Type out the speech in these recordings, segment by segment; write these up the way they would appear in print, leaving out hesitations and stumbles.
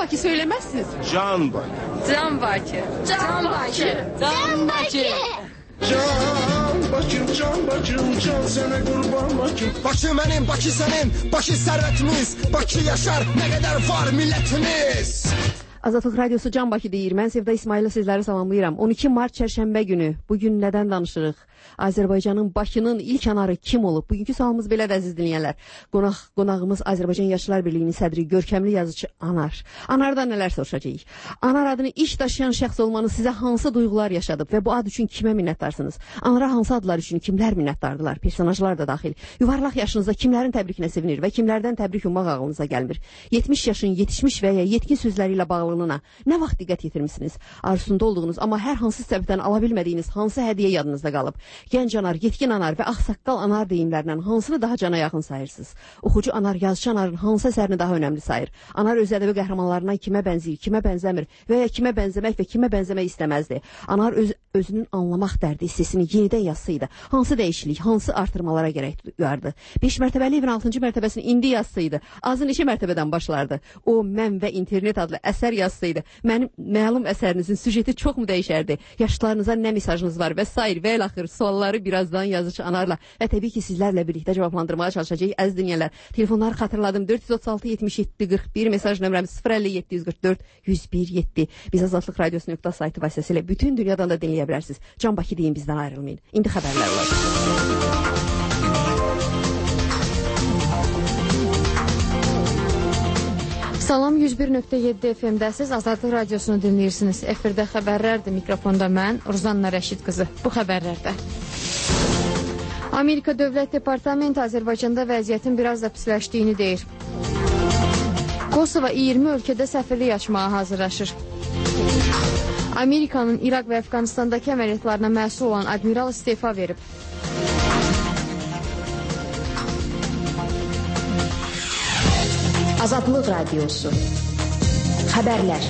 Bakı söylemezsiniz. Can Bakı. Can Bakı. Can Bakı. Can Bakı. Can Bakım, can bacım, can sana kurban Bakım. Bakı benim, Bakı senin, Bakı servetimiz. Bakı yaşar, ne kadar var milletimiz. Azadlıq Radyosu Can Bakı deyir. Mən Sevda İsmail'lə sizləri salamlayıram. 12 mart çərşənbə günü. Bugün nədən danışırıq? Azərbaycanın Bakının ilk anarı kim olub? Bugünkü sualımız belədir, əziz dinləyənlər. Qonağımız Azərbaycan Yaşlılar Birliyinin sədri, görkəmli yazıcı Anar. Anardan nələr soruşacağıq? Anar adını ilk daşıyan şəxs olmanız sizə hansı duyğular yaşadıb və bu ad üçün kimə minnətdarsınız? Anara hansı adlar üçün kimlər minnətdardılar? Personajlar da daxil. Yuvarlaq yaşınızda kimlərin təbrikinə sevinir və kimlərdən təbrik ummaq ağlınıza gəlmir? 70 yaşın yetişmiş və ya yetkin sözləri ilə bağlılığına nə vaxt diqqət yetirmisiniz? Arzusunda olduğunuz, amma hər hansı səbəbdən ala bilmədiyiniz hansı hədiyyə yadınızda qalıb? Gənc anar, yetkin anar və ağsaqqal anar deyimlərlə hansını daha cana yaxın sayırsınız? Oxucu anar, yazıcı anarın hansı əsərini daha önəmli sayır? Anar öz ədəbi qəhrəmanlarından kimə bənzəyir, kimə bənzəmir və ya kimə bənzəmək və kimə bənzəmək istəməzdi? Anar özünün anlamaq dərdi hissəsini yenidən yazsaydı, hansı dəyişiklik, hansı artırmalara gərək duyardı? 5 mərtəbəli evin 6-cı mərtəbəsini indi yazsaydı, azı neçə mərtəbədən başlardı? O, mən və internet adlı əsər yazsaydı, mənim məlum əsərinizin süjeti çox mu dəyişərdi? Yaşlılarınıza nə mesajınız var və s. və el-axır sualları birazdan yazıcı Anarla və təbii ki sizlərlə birlikdə cavablandırmaya çalışacağıq. Əziz dinləyənlər, telefonları xatırladım. 436 77 41, mesaj nömrəm 050 744 1017. Biz Azadlıq Radyosu saytı vasitəsilə bütün dünyadan da dinləyə bilərsiniz. Can Bakı deyin, bizdən ayrılmayın. İndi xəbərlər var. Salam, 101.7 FM-dəsiz Azadlıq Radiosunu dinləyirsiniz. Efirdə xəbərlərdir. Mikrofonda mən, Ruzanna Rəşid qızı. Bu xəbərlərdə Amerika Dövlət Departamenti Azərbaycanda vəziyyətin biraz da pisləşdiyini deyir. Kosova 20 ölkədə səfirlik açmağa hazırlaşır. Amerikanın İraq və Əfqanistandakı əməliyyatlarına məsul olan admiral istefa verib. Azadlıq Radyosu. Xəbərlər.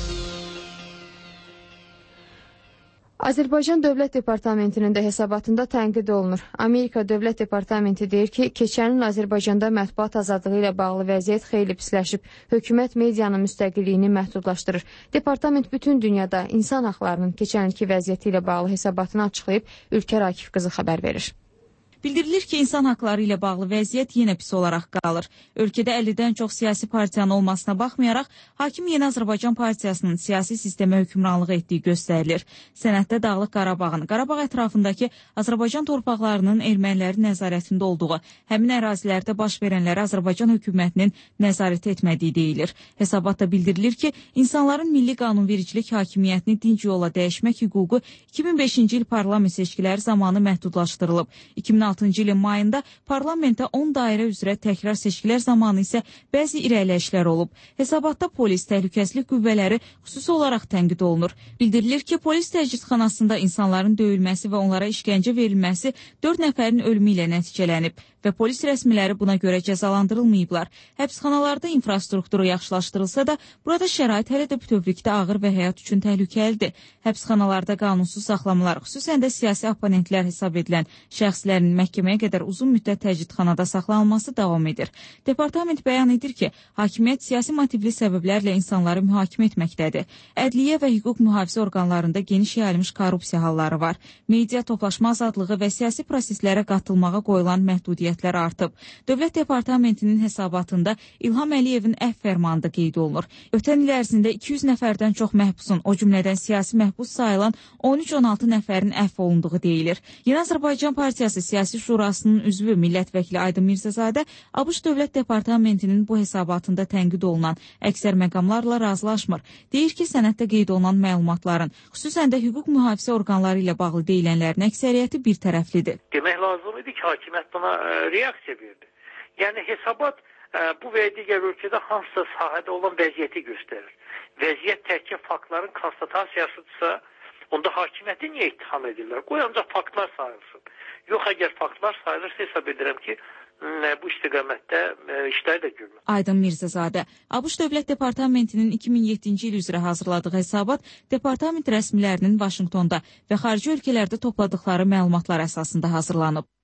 Azərbaycan Dövlət Departamentinin də hesabatında tənqid olunur. Amerika Dövlət Departamenti deyir ki, keçən il Azərbaycanda mətbuat azadlığı ilə bağlı vəziyyət xeyli pisləşib. Hökumət medianın müstəqilliyini məhdudlaşdırır. Departament bütün dünyada insan haqlarının keçən ilki vəziyyəti ilə bağlı hesabatını açıqlayıb. Ülkər Akif qızı xəbər verir. Bildirilir ki, insan haqları ilə bağlı vəziyyət yenə pis olaraq qalır. Ölkədə 50-dən çox siyasi partiyanın olmasına baxmayaraq, Hakim Yeni Azərbaycan Partiyasının siyasi sistemə hökmranlıq etdiyi göstərilir. Sənəddə Dağlıq Qarabağın, Qarabağ ətrafındakı Azərbaycan torpaqlarının ermənilərin nəzarətində olduğu, həmin ərazilərdə baş verənləri Azərbaycan hökumətinin nəzarət etmədiyi deyilir. Hesabatda bildirilir ki, insanların milli qanunvericilik hakimiyyətini dinc yolla dəyişmək hüququ 2005-ci il parlament seçkiləri zamanı məhdudlaşdırılıb. 2006-cı ilin mayında parlamentdə 10 dairə üzrə təkrar seçkilər zamanı isə bəzi irəliləyişlər olub. Hesabatda polis, təhlükəsizlik qüvvələri xüsusi olaraq tənqid olunur. Bildirilir ki, polis təcridxanasında insanların döyülməsi və onlara işgəncə verilməsi 4 nəfərin ölümü ilə nəticələnib və polis rəsmiləri buna görə cəzalandırılmayıblar. Həbsxanalarda infrastrukturu yaxşılaşdırılsa da, burada şərait hələ də bütövlükdə ağır və həyat üçün təhlükəlidir. Həbsxanalarda qanunsuz saxlamalar, xüsusən də siyasi oponentlər hesab edilən şəxslərin məhkəməyə qədər uzun müddət təcridxanada saxlanılması davam edir. Departament bəyan edir ki, hakimiyyət siyasi motivli səbəblərlə insanları mühakimə etməkdədir. Ədliyyə və hüquq mühafizə orqanlarında geniş yayılmış korrupsiya halları var. Media toplaşma azadlığı və siyasi proseslərə qatılmağa qoyulan məhdudiyyətlər artıb. Dövlət Departamentinin hesabatında İlham Əliyevin əfv fərmanı da qeyd olunur. Ötən il ərzində 200 nəfərdən çox məhbusun, o cümlədən siyasi məhbus sayılan 13-16 nəfərin əfv olunduğu deyilir. Yeni Azərbaycan Partiyası Siyasi Şurasının üzvü millət vəkili Aydın Mirzəzadə ABŞ Dövlət Departamentinin bu hesabatında tənqid olunan əksər məqamlarla razılaşmır. Deyir ki, sənəddə qeyd olunan məlumatların, xüsusən də hüquq mühafizə orqanları ilə bağlı deyilənlərin əksəriyyəti bir tərəflidir. Demək lazım idi ki, hakimiyyət buna reaksiya verdi. Yəni hesabat bu və digər ölkədə hansısa sahədə olan vəziyyəti göstərir. Vəziyyət təkcə faktların konstatasiyasıdırsa, onda hakimiyyəti niyə ittiham edirlər? Qoy ancaq faktlar sayılsın. Yox, əgər faktlar sayılırsa hesab edirəm ki, bu istiqamətdə işlər də görülür. Aydın Mirzəzadə, ABŞ Dövlət Departamentinin 2007-ci il üzrə hazırladığı hesabat departament rəsmilərinin Vaşinqtonda və xarici ölkələrdə topladıqları məlumatlar əsasında hazırlanıb.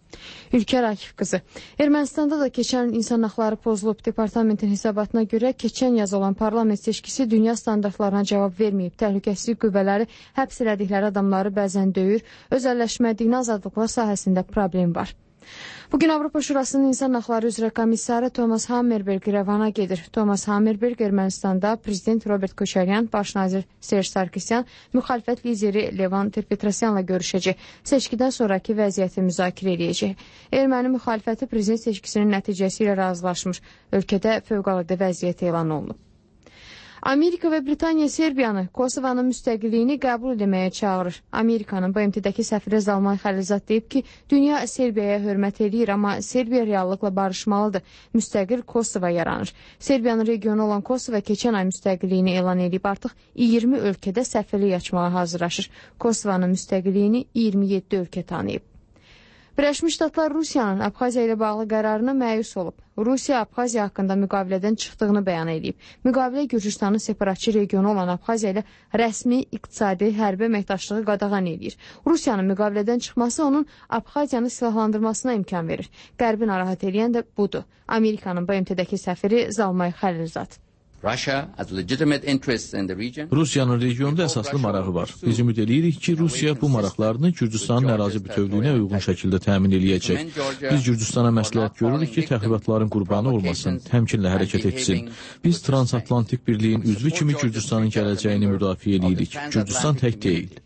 Ülker Akif qızı. Ermənistanda da keçən insan haqları pozulub. Departamentin hesabatına görə keçən yaz olan parlament seçkisi dünya standartlarına cavab verməyib. Təhlükəsizlik qüvvələri həbs elədikləri adamları bəzən döyür. Özəlləşmə, dini azadlıqlar sahəsində problem var. Bugün Avropa Şurasının İnsan Haqları üzrə komissarı Thomas Hammerberg İrəvana gedir. Thomas Hammerberg Ermənistanda prezident Robert Koçaryan, baş nazir Serj Sarkisyan, müxalifət lideri Levan Ter-Petrosyanla görüşəcək. Seçkidən sonraki vəziyyəti müzakirə edəcək. Erməni müxalifəti prezident seçkisinin nəticəsi ilə razılaşmış. Ölkədə fövqəladə vəziyyət elan olunub. Amerika və Britaniya Serbiyanı Kosovanın müstəqilliyini qəbul etməyə çağırır. Amerikanın BMT-dəki səfiri Zalmay Xəlilzad deyib ki, dünya Serbiyaya hörmət edir, amma Serbiya reallıqla barışmalıdır. Müstəqil Kosova yaranır. Serbiyanın regionu olan Kosova keçən ay müstəqilliyini elan edib, artıq 20 ölkədə səfirlik açmağa hazırlaşır. Kosovanın müstəqilliyini 27 ölkə tanıyıb. Birləşmiş Ştatlar Rusiyanın Abxaziya ilə bağlı qərarına məyus olub. Rusiya Abxaziya haqqında müqavilədən çıxdığını bəyan edib. Müqavilə Gürcüstanın separatçı regionu olan Abxaziya ilə rəsmi, iqtisadi, hərbi əməkdaşlığı qadağan edir. Rusiyanın müqavilədən çıxması onun Abxaziyanı silahlandırmasına imkan verir. Qərbi narahat edən də budur. Amerikanın BMT-dəki səfiri Zalmay Xəlilzad. Rusiyanın regionda əsaslı marağı var. Biz ümid edirik ki, Rusiya bu maraqlarını Gürcüstanın ərazi bütövlüyünə uyğun şəkildə təmin eləyəcək. Biz Gürcüstana məsləhət görürük ki, təxribatların qurbanı olmasın, təmkinlə hərəkət etsin. Biz transatlantik birliyin üzvü kimi Gürcüstanın gələcəyini müdafiə edirik. Gürcüstan tək deyil.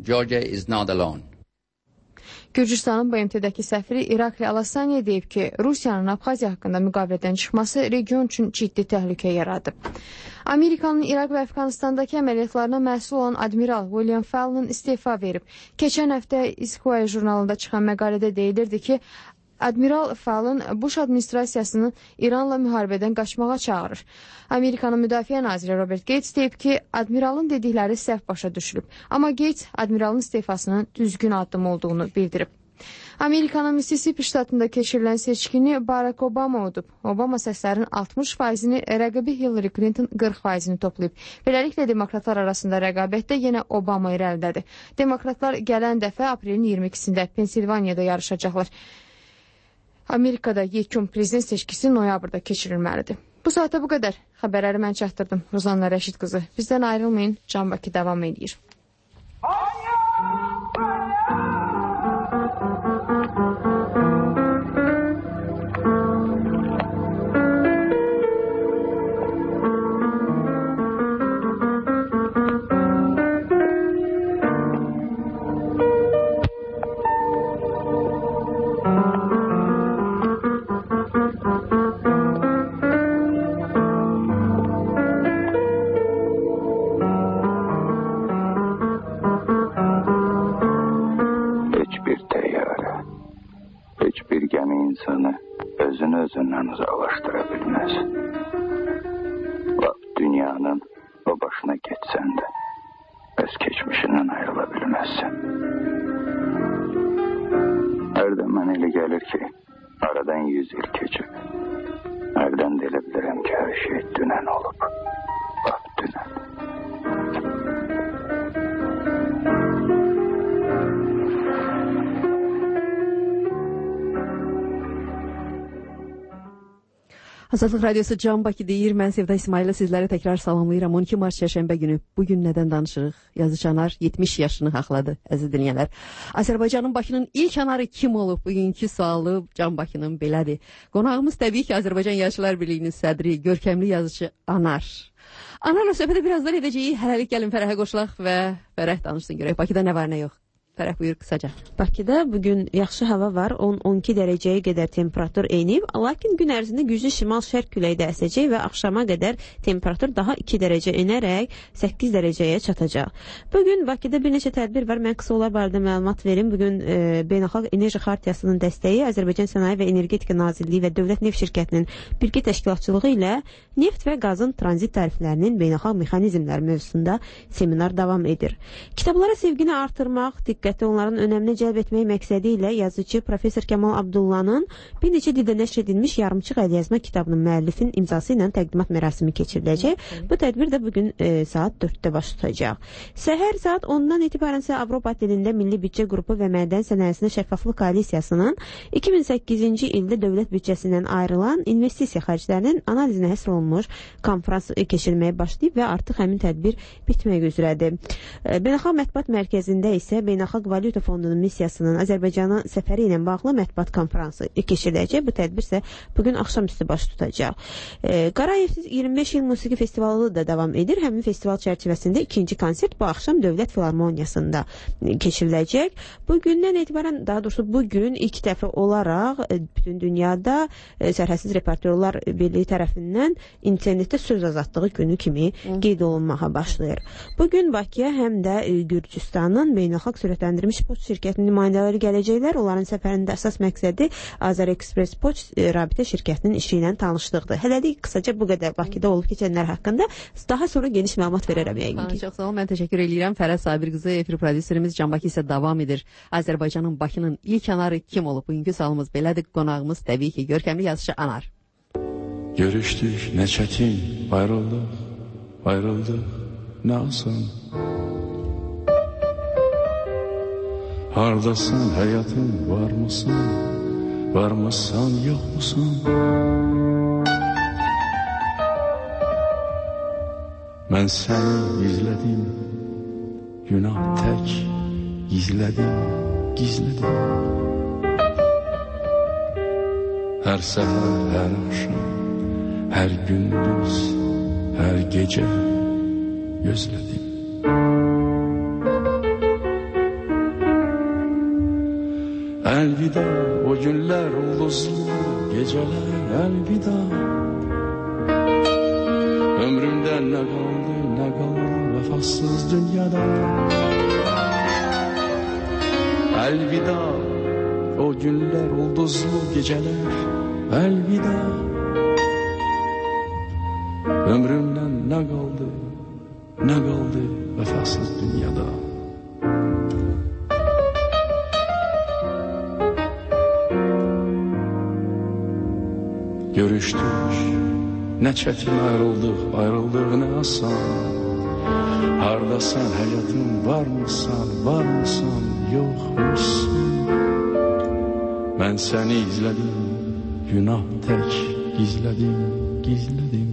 Gürcüstanın BMT-dəki səfiri İrakli Alasaniya deyib ki, Rusiyanın Abxaziya haqqında müqavilədən çıxması region üçün ciddi təhlükə yaradıb. Amerikanın İraq və Əfqanistandakı əməliyyatlarına məsul olan Admiral William Fallon istefa verib. Keçən həftə Esquire jurnalında çıxan məqalədə deyilirdi ki, Admiral Fallon Bush administrasiyasının İranla müharibədən qaçmağa çağırır. Amerikanın müdafiə naziri Robert Gates deyib ki, admiralın dedikləri səhv başa düşülüb. Amma Gates admiralın istefasının düzgün addım olduğunu bildirib. Amerikanın Mississippi ştatında keçirilən seçkini Barack Obama udub. Obama səslərin 60%-ni, rəqibi Hillary Clinton 40%-ni toplayıb. Beləliklə, demokratlar arasında rəqabətdə yenə Obama irəlidədir. Demokratlar gələn dəfə aprelin 22-sində Pensilvaniyada yarışacaqlar. Amerikada yekun prezident seçkisi noyabrda keçirilməlidir. Bu saata bu qədər. Xəbərləri mən çatdırdım. Ruzanna Rəşid qızı. Bizdən ayrılmayın. Can Bakı davam edir. Özündən uzaqlaşdıra bilməz. Dünyanın o başına getsən də, öz keçmişindən ayrıla bilməzsən. Hərdən mənə elə gəlir ki, aradan 100 il keçib. Hərdən də elə bilirəm ki, hər şey dünən olub. Dünən. Azadlıq Radiosu Can Bakı deyir. Mən Sevda İsmail'lə sizləri təkrar salamlayıram. 12 mart çərşənbə günü. Bugün nədən danışırıq? Yazıçanar 70 yaşını haqladı, əziz dinləyənlər. Azərbaycanın Bakının ilk anarı kim olub? Bugünkü sualı Can Bakının belədir. Qonağımız təbii ki, Azərbaycan Yazıçılar Birliyinin sədri, görkəmli yazıcı Anar. Anarla söhbətə birazdan edəcəyik. Hələlik gəlin Fərəhə qoşulaq və Fərəh danışsın görək. Bakıda nə var, nə yox? Fərəh, buyur qısaca. Bakıda bugün yaxşı hava var, 10-12 dərəcəyə qədər temperatur eynib, lakin gün ərzində güclü şimal-şərq küləyi də əsəcək və axşama qədər temperatur daha 2 dərəcə enərək 8 dərəcəyə çatacaq. Bugün Bakıda bir neçə tədbir var, mən qısa onlar barədə məlumat verim. Bugün Beynəlxalq Enerji Xartiyasının dəstəyi Azərbaycan Sənaye və Energetika Nazirliyi və Dövlət Neft Şirkətinin birgə təşkilatçılığı ilə neft və qazın tranzit tariflərinin beynəlxalq mexanizmləri mövzusunda seminar davam edir. Kitablara sevgini artırmaq, diqqəti onların önəminə cəlb etmək məqsədi ilə yazıcı Professor Kamal Abdullah'ın bir neçə dildə nəşr edilmiş yarımçıq əlyazma kitabının müəllifin imzası ilə təqdimat mərasimi keçiriləcək. Bu tədbir də bugün saat 4-də baş tutacaq. Səhər saat 10-dan etibarən isə Avropa dilində Milli Büdcə Qrupu və Mədən Sənayesində Şəffaflıq Koalisiyasının 2008-ci ildə dövlət büdcəsindən ayrılan investisiya xərclərinin analizinə həsr olunmuş konfrans keçirilməyə başlayıb və artıq həmin tədbir bitmək üzrədir. Beynəlxalq Mətbuat Mərkəzində isə Beynəlxalq Valyuta Fondunun missiyasının Azərbaycana səfəri ilə bağlı mətbuat konfransı keçiriləcək. Bu tədbir isə bugün axşamüstü baş tutacaq. Qarayev 25 il musiqi festivalı da davam edir. Həmin festival çərçivəsində ikinci konsert bu axşam Dövlət Filarmoniyasında keçiriləcək. Bugündən etibarən, daha doğrusu bugün ilk dəfə olaraq bütün dünyada Sərhədsiz Reportyorlar Birliyi tərəfindən internetdə söz azadlığı günü kimi qeyd olunmağa başlayır. Bugün Bakıya həm də Gürcüstanın beynəlxalq sürətləndirilmiş poçt şirkətinin nümayəndələri gələcəklər. Onların səfərində əsas məqsədi Azərexpress Poçt rabitə şirkətinin işi ilə tanışlıqdır. Hələlik qısaca bu qədər Bakıda olub keçənlər haqqında daha sonra geniş məlumat verərəm yəqin ki. Çox sağ olun, mən təşəkkür edirəm. Fərəz Sabir qızı, efir prodüserimiz Can Bakı isə davam edir. Azərbaycanın Bakının ilk anarı kim olub? Bugünkü sualımız belədir. Qonağımız təbii ki, görkəmli yazıcı Anar. Görüşdük, nə çətin, ayrıldıq, nə asan. Hardasan, həyatım, varmısan, yoxmusan? Mən səni izlədim, günah tək, gizlədim. Hər səhər, hər axşam, hər gündüz, hər gecə gözlədim. Əlvida o günlər, ulduzlu gecələr, əlvida. Ömrümdə nə qaldı vəfasız dünyada. Əlvida o günlər, ulduzlu gecələr, əlvida. Ömrümdən nə qaldı vəfasız dünyada. Görüşdük, nə çətin ayrıldıq, nə asan. Hardasan, həyatım, varmısan, yoxmusan? Mən səni izlədim, günah tək, gizlədim.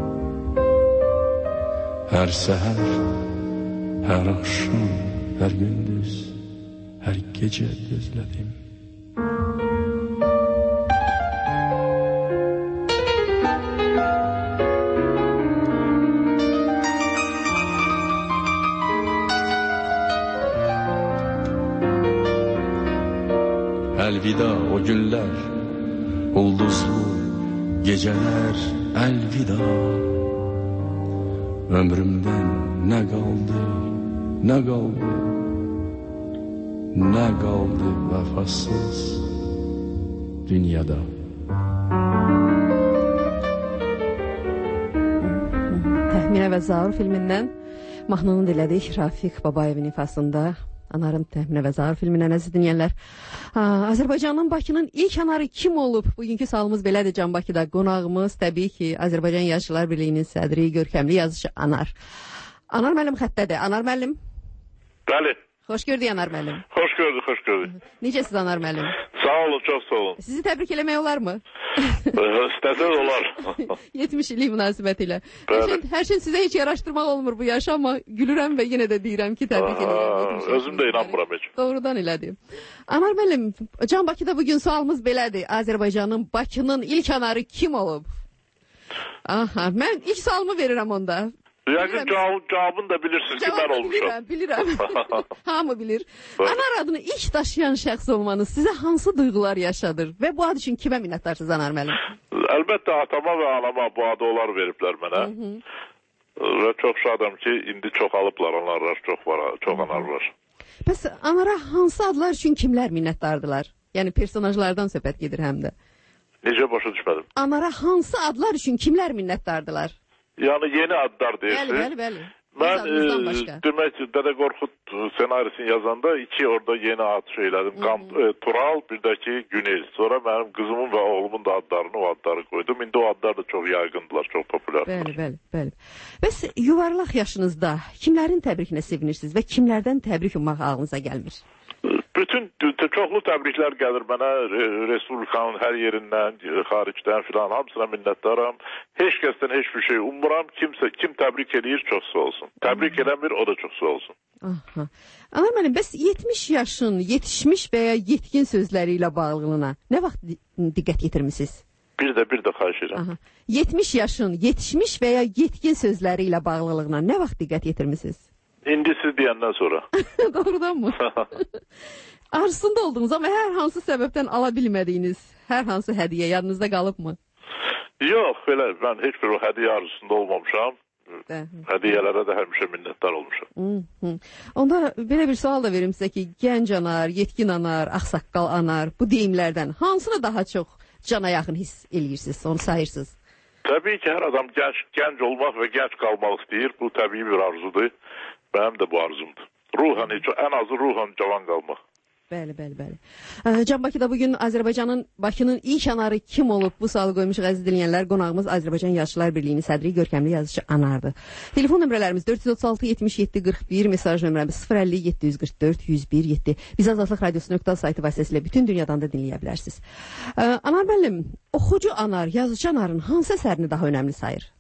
Hər səhər, hər axşam, hər gündüz, hər gecə gözlədim. Əlvida o günlər, ulduzlu gecələr, əlvida. Ömrümdən nə qaldı vəfasız dünyada. Təxminə və Zaur filmindən mahnını dinlədik Rafiq Babayevin ifasında. Anarın Təxminə və Zaur filmindən əziz dinləyənlər. Azərbaycanın Bakının ilk anarı kim olub? Bugünkü sualımız belədir Can Bakıda. Qonağımız təbii ki, Azərbaycan Yazıçılar Birliyinin sədri, görkəmli yazıcı Anar. Anar müəllim xəttədir. Anar müəllim. Bəli. Xoş gördük Anar müəllim. Xoş gördük. Necəsiz Anar müəllim? Sağ olun, çox sağ olun. Sizi təbrik eləmək olar mı? İstəsəz olar. 70 illik münasibəti ilə. Hər şey sizə heç yaraşdırmaq olmur bu yaşı, amma gülürəm və yenə də deyirəm ki, təbrik edirəm. Özüm də inanmıram heç. Doğrudan elədir. Anar müəllim, Can Bakıda bugün sualımız belədir. Azərbaycanın Bakının ilk anarı kim olub? Aha, mən ilk sualımı verirəm onda. Yəqin cavabını da bilirsiniz ki, mən olmuşam. Bilirəm. Hamı bilir. Anar adını ilk daşıyan şəxs olmanız sizə hansı duyğular yaşadır və bu ad üçün kimə minnətdarsınız Anar müəllim? Əlbəttə atama və anama bu adı onlar veriblər mənə. Və çox şadam ki, indi çoxalıblar onlarlar, çox anar var. Bəs Anara hansı adlar üçün kimlər minnətdardılar? Yəni personajlardan söhbət gedir həm də. Necə başa düşmədim? Anara hansı adlar üçün kimlər minnətdardılar? Yəni yeni adlar deyirsin. Bəli. Ben demek Dede Korkut senarisini yazanda iki orada yeni ad şeyledim. Tural, bir de ki Günel. Sonra benim kızımın ve oğlumun da adlarını o adları koydum. İndi o adlar da çok yaygındılar, çok popülerdiler. Bəli. Bəs yuvarlaq yaşınızda kimlərin təbrikinə sevinirsiniz və kimlərdən təbrik ummaq ağlınıza gəlmir? Bütün çoxlu təbriklər gəlir mənə Respublikanın hər yerindən, xaricdən filan, hamısına minnətdaram. Heç kəsdən heç bir şey ummuram. Kim təbrik edir, çox sağ olsun. Təbrik edəmir, o da çox sağ olsun. Anar müəllim, bəs 70 yaşın yetişmiş və ya yetkin sözləri ilə bağlılığına nə vaxt diqqət yetirmisiniz? Bir də xahiş edirəm. 70 yaşın yetişmiş və ya yetkin sözləri ilə bağlılığına nə vaxt diqqət yetirmisiniz? İndi siz deyəndən sonra. Doğrudan mı? Arzusunda olduğunuz ama hər hansı səbəbdən ala bilmədiyiniz hər hansı hədiyyə yadınızda qalıbmı? Yox, belə mən heç bir o hədiyyə arzusunda olmamışam. Hədiyyələrə də həmişə minnətdar olmuşam. Onda belə bir sual da verim sizə ki, gənc anar, yetkin anar, ağsaqqal anar, bu deyimlərdən hansını daha çox cana yaxın hiss eləyirsiniz, onu sayırsınız? Təbii ki, hər adam gənc olmaq və gənc qalmaq istəyir. Bu təbii bir arzudur. Mənim də bu arzumdur. Ruhan, ən azı ruhan cavan qalmaq. Bəli. Can Bakıda bugün Azərbaycanın Bakının ilk anarı kim olub? Bu sualı qoymuşuq əziz dinləyənlər. Qonağımız Azərbaycan Yaşlılar Birliyinin sədri, görkəmli yazıcı Anardır. Telefon nömrələrimiz 436 77 41, mesaj nömrəmiz 050 744 101 7. Biz Azadlıq Radiosu saytı vasitəsilə bütün dünyadan da dinləyə bilərsiniz. Anar müəllim, oxucu anar, yazıcı anarın hansı əsərini daha önəmli sayır?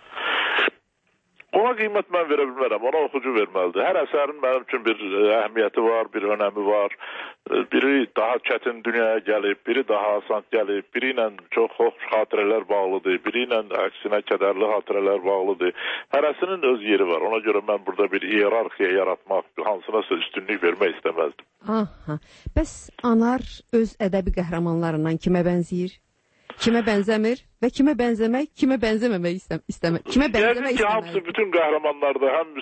Ona qiymət mən verə bilmərəm, ona oxucu verməlidir. Hər əsərin mənim üçün bir əhəmiyyəti var, bir önəmi var. Biri daha çətin dünyaya gəlib, biri daha asan gəlib, biri ilə çox xoş xatirələr bağlıdır, biri ilə əksinə kədərli xatirələr bağlıdır. Hərəsinin öz yeri var. Ona görə mən burada bir iyerarxiya yaratmaq, hansınasa üstünlük vermək istəməzdim. Bəs anar öz ədəbi qəhrəmanlarından kimə bənzəyir? Kimə bənzəmir və kimə bənzəmək, kimə bənzəməmək istəmək. Kimə bənzəmək istəmək. Hamısı bütün qəhrəmanlarda həm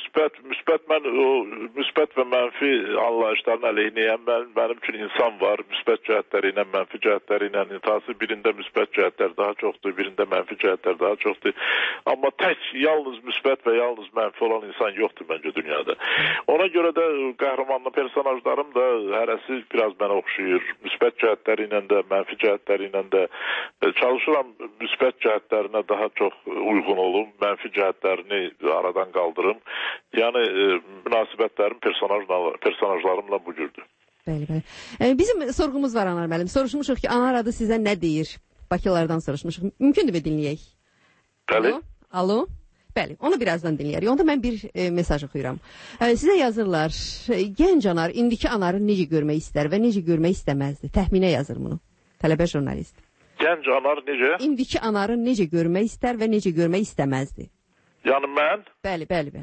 müsbət və mənfi anlayışların əleyhinəyəm. Mənim üçün insan var, müsbət cəhətləri ilə, mənfi cəhətləri ilə. İntihası birində müsbət cəhətlər daha çoxdur, birində mənfi cəhətlər daha çoxdur. Amma tək yalnız müsbət və yalnız mənfi olan insan yoxdur məncə dünyada. Ona görə də qəhrəmanlı personajlarım da hərəsi biraz mənə oxşayır. Müsbət cəhətləri ilə də, mənfi cəhətləri ilə də çalışıram müsbət cəhətlərinə daha çox uyğun olum, mənfi cəhətlərini aradan qaldırım. Yəni münasibətlərim personajlarımla bu cürdür. Bəli. Bizim sorğumuz var Anar müəllim. Soruşmuşuq ki, Anar adı sizə nə deyir? Bakılardan soruşmuşuq. Mümkündür mü dinləyək? Bəli. Alo? Bəli, onu birazdan dinləyərik. Onda mən bir mesaj oxuyuram. Sizə yazırlar, gənc anar indiki anarı necə görmək istər və necə görmək istəməzdi? Təxminə yazır bunu. Tələbə jurnalist. Gənc anar necə? İndiki anarı necə görmək istər və necə görmək istəməzdi? Yəni mən? Bəli.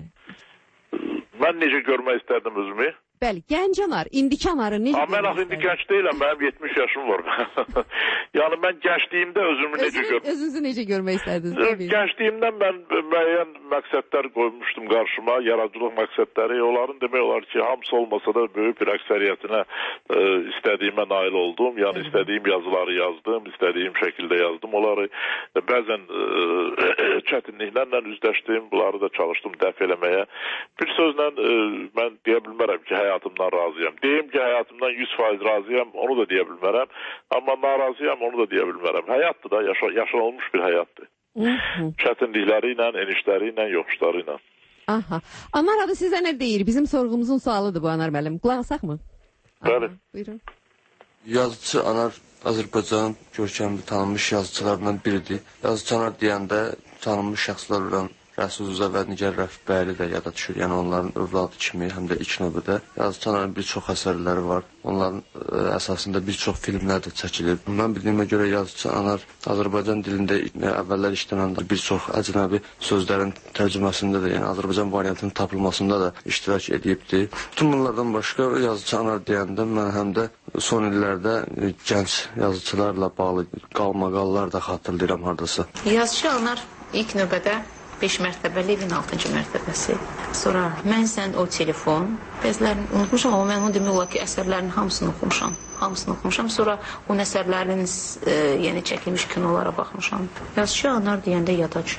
Mən necə görmək istərdim özümü? Bəli, gənc anar, indiki anarı necə görmək istərdim? Mən indi gənc deyiləm, mənim 70 yaşım var. Yəni mən gəncliyimdə özümü necə görmək? Özünüzü necə görmək istərdiniz? Gəncliyimdən mən müəyyən məqsədlər qoymuşdum qarşıma, yaradıcılıq məqsədləri. Onların demək olar ki, hamısı olmasa da böyük bir əksəriyyətinə istədiyimə nail oldum. Yəni istədiyim yazıları yazdım, istədiyim şəkildə yazdım onları. Bəzən çətinliklərlə üzləşdim, bunları da çalışdım dəf eləməyə. Bir sözlə mən deyə bilmərəm ki, həyatımdan razıyam. Deyim ki, həyatımdan 100% razıyam, onu da deyə bilmərəm. Amma narazıyam, onu da deyə bilmərəm. Həyatdır da, yaşanılmış bir həyatdır. Çətinlikləri ilə, enişləri ilə, yoxuşları ilə. Anar adı sizə nə deyir? Bizim sorğumuzun sualıdır bu Anar müəllim. Qulaq asaq mı? Bəli. Buyurun. Yazıcı Anar Azərbaycanın görkəmli tanınmış yazıcılarından biridir. Yazıcı Anar deyəndə tanınmış şəxslər olan Rəsul Uza və Nigar Rəfbəyli də yada düşür. Yəni onların övladı kimi, həm də ilk növbədə. Yazıcı Anarın bir çox əsərləri var. Onların əsasında bir çox filmlər də çəkilib. Mən bildiyimə görə Yazıcı Anar Azərbaycan dilində əvvəllər işlənən bir çox əcnəbi sözlərin tərcüməsində də, yəni Azərbaycan variantının tapılmasında da iştirak edibdir. Bütün bunlardan başqa Yazıcı Anar deyəndə mən həm də son illərdə gənc yazıcılarla bağlı qalmaqallar da xatırlayıram hardasa. Yazıcı Anar ilk növbədə 5 mərtəbəli evin 6-cı mərtəbəsi. Sonra mən sən o telefon, bəzilərini unutmuşam, amma mən onu demək olar ki, əsərlərin hamısını oxumuşam. Sonra o əsərlərin yəni çəkilmiş kinolara baxmışam. Yazıcı Anar deyəndə yada düşür.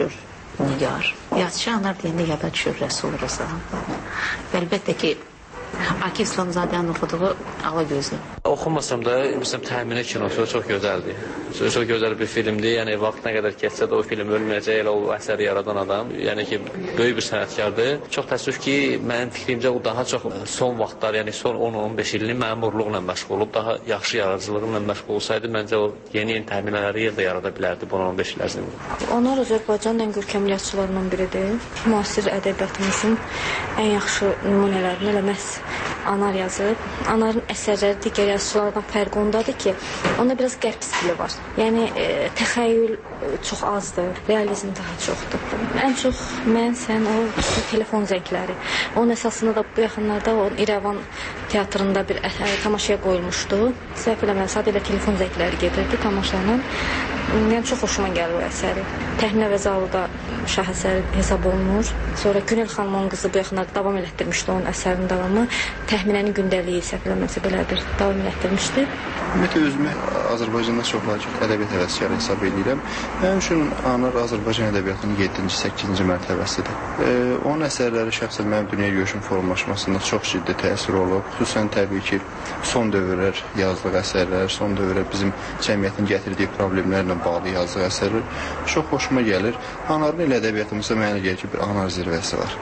Nigar. Yazıçı Anar deyəndə yada düşür Rəsul Rıza. Və əlbəttə ki, Akif İslamzadənin oxuduğu Alagözlü. Oxumasam da, bizim təxmini kinosu çox gözəldir. Çox gözəl bir filmdir. Yəni, vaxt nə qədər keçsə də o film ölməyəcək, elə o əsəri yaradan adam. Yəni ki, böyük bir sənətkardır. Çox təəssüf ki, mənim fikrimcə o daha çox son vaxtlar, yəni son 10-15 ilini məmurluqla məşğul olub, daha yaxşı yaradıcılığıyla məşğul olsaydı, məncə o yeni təxminələri yerdə yarada bilərdi bu 15 il ərzində. Onlar Azərbaycanın ən görkəmli yazıçılarından biridir. Müasir ədəbiyyatımızın ən yaxşı nümunələrini elə məhz Anar yazıb. Anarın əsərləri digər yazıçılardan fərqi ondadır ki, onda biraz qərb stili var. Yəni, təxəyyül çox azdır, realizm daha çoxdur. Ən çox mən, sən, o telefon zəngləri. Onun əsasında da bu yaxınlarda o İrəvan teatrında bir tamaşaya qoyulmuşdu. Səhv eləməsə, adı ilə telefon zəngləri gedirdi tamaşanın. Yəni, çox xoşuma gəlir o əsəri. Təhnə və Zalıda şah əsəri hesab olunur. Sonra Günel xanımın qızı bu yaxınlarda davam elətdirmişdi onun əsərinin davamı. Təxminənin gündəliyi səhv eləməsə belədir, davam elətdirmişdi. Ümumiyyətlə, özümü Azərbaycanda çox ədəbiyyat həvəskarı hesab edirəm. Mənim üçün Anar Azərbaycan ədəbiyyatının 7-ci, 8-ci mərtəbəsidir. Onun əsərləri şəxsən mənim dünya görüşüm formalaşmasında çox ciddi təsir olub. Xüsusən təbii ki, son dövrlər yazdığı əsərlər, son dövrlər bizim cəmiyyətin gətirdiyi problemlərlə bağlı yazdığı əsərlər çox xoşuma gəlir. Anarın elə ədəbiyyatımızda mənə gəlir ki, bir anar zirvəsi var.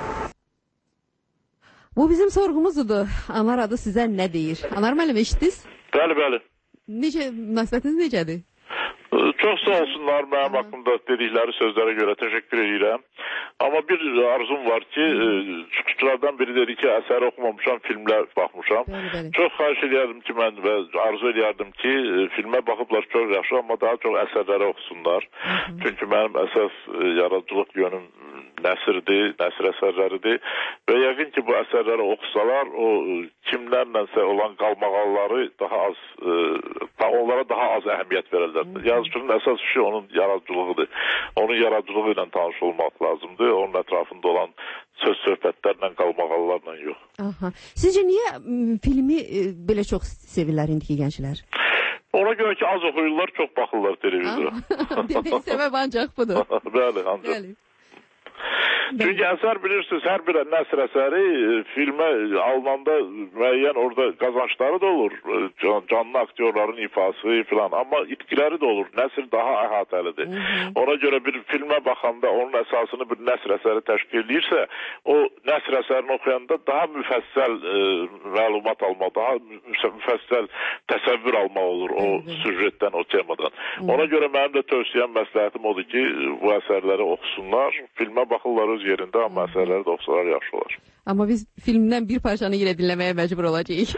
Bu bizim sorğumuzdur. Anar adı sizə nə deyir? Anar müəllim, eşitdiniz? Bəli, bəli. Necə, münasibətiniz necədir? Çox sağ olsunlar mənim haqqımda dedikləri sözlərə görə təşəkkür edirəm. Amma bir arzum var ki, çıxışçılardan biri dedi ki, əsəri oxumamışam, filmlər baxmışam. Çox xahiş edərdim ki, mən və arzu edərdim ki, filmə baxıblar çox yaxşı, amma daha çox əsərləri oxusunlar. Çünki mənim əsas yaradıcılıq yönüm nəsirdir, nəsir əsərləridir və yəqin ki, bu əsərləri oxusalar, o kimlərlənsə olan qalmaqalları daha az, onlara daha az əhəmiyyət verərlər. Yazıcının əsas işi onun yaradıcılığıdır. Onun yaradıcılığı ilə tanış olmaq lazımdır. Onun ətrafında olan söz-söhbətlərlə, qalmaqallarla yox. Aha. Sizcə niyə filmi belə çox sevirlər indiki gənclər? Ona görə ki, az oxuyurlar, çox baxırlar televizora. Demək səbəb ancaq budur. Bəli, ancaq. Çünki əsər bilirsiniz, hər bir nəsr əsəri filmə alınanda müəyyən orada qazançları da olur, canlı aktyorların ifası filan, amma itkiləri də olur, nəsr daha əhatəlidir. Ona görə bir filmə baxanda onun əsasını bir nəsr əsəri təşkil edirsə, o nəsr əsərini oxuyanda daha müfəssəl məlumat almaq, daha müfəssəl təsəvvür almaq olur o süjetdən, o temadan. Ona görə mənim də tövsiyəm, məsləhətim odur ki, bu əsərləri oxusunlar, filmə baxırlar öz yerində, amma əsərləri də oxusalar yaxşı olar. Amma biz filmdən bir parçanı yenə dinləməyə məcbur olacağıq.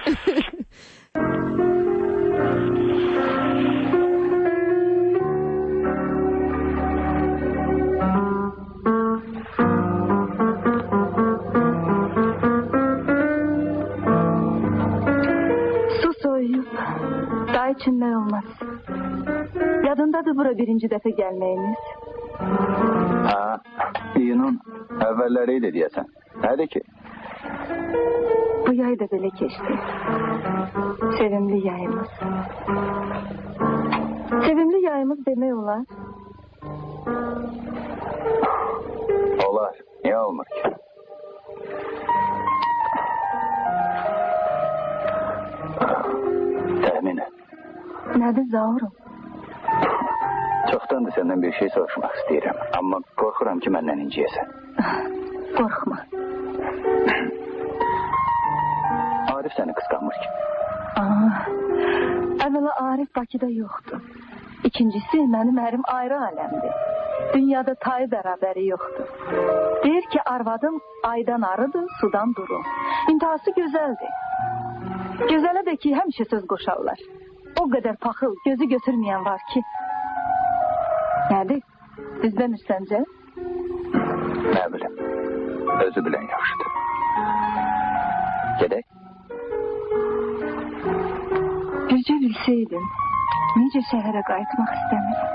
Su soyuyub, daha içinlər olmaz. Yadındadır bura birinci dəfə gəlməyiniz. İyunun əvvəlləriydi deyəsən. Nədir ki? Bu yay da belə keçdi. Sevimli yayımız. Sevimli yayımız demək olar. Olar. Niyə olmur ki? Təxminə. Nədir Zavurum? Çoxdandır səndən bir şey soruşmaq istəyirəm. Amma qorxuram ki, məndən inciyəsən. Qorxma. Arif səni qısqanmır ki. Əvvəla Arif Bakıda yoxdur. İkincisi, mənim ərim ayrı aləmdir. Dünyada tayı bərabəri yoxdur. Deyir ki, arvadım aydan arıdır, sudan durur. İntihası gözəldir. Gözələ də ki, həmişə söz qoşarlar. O qədər paxıl, gözü götürməyən var ki. Nədir? Düz demirsən-cə? Nə bilim. Özü bilən yaxşıdır. Gedək. Bircə bilsəydin, necə şəhərə qayıtmaq istəmirəm.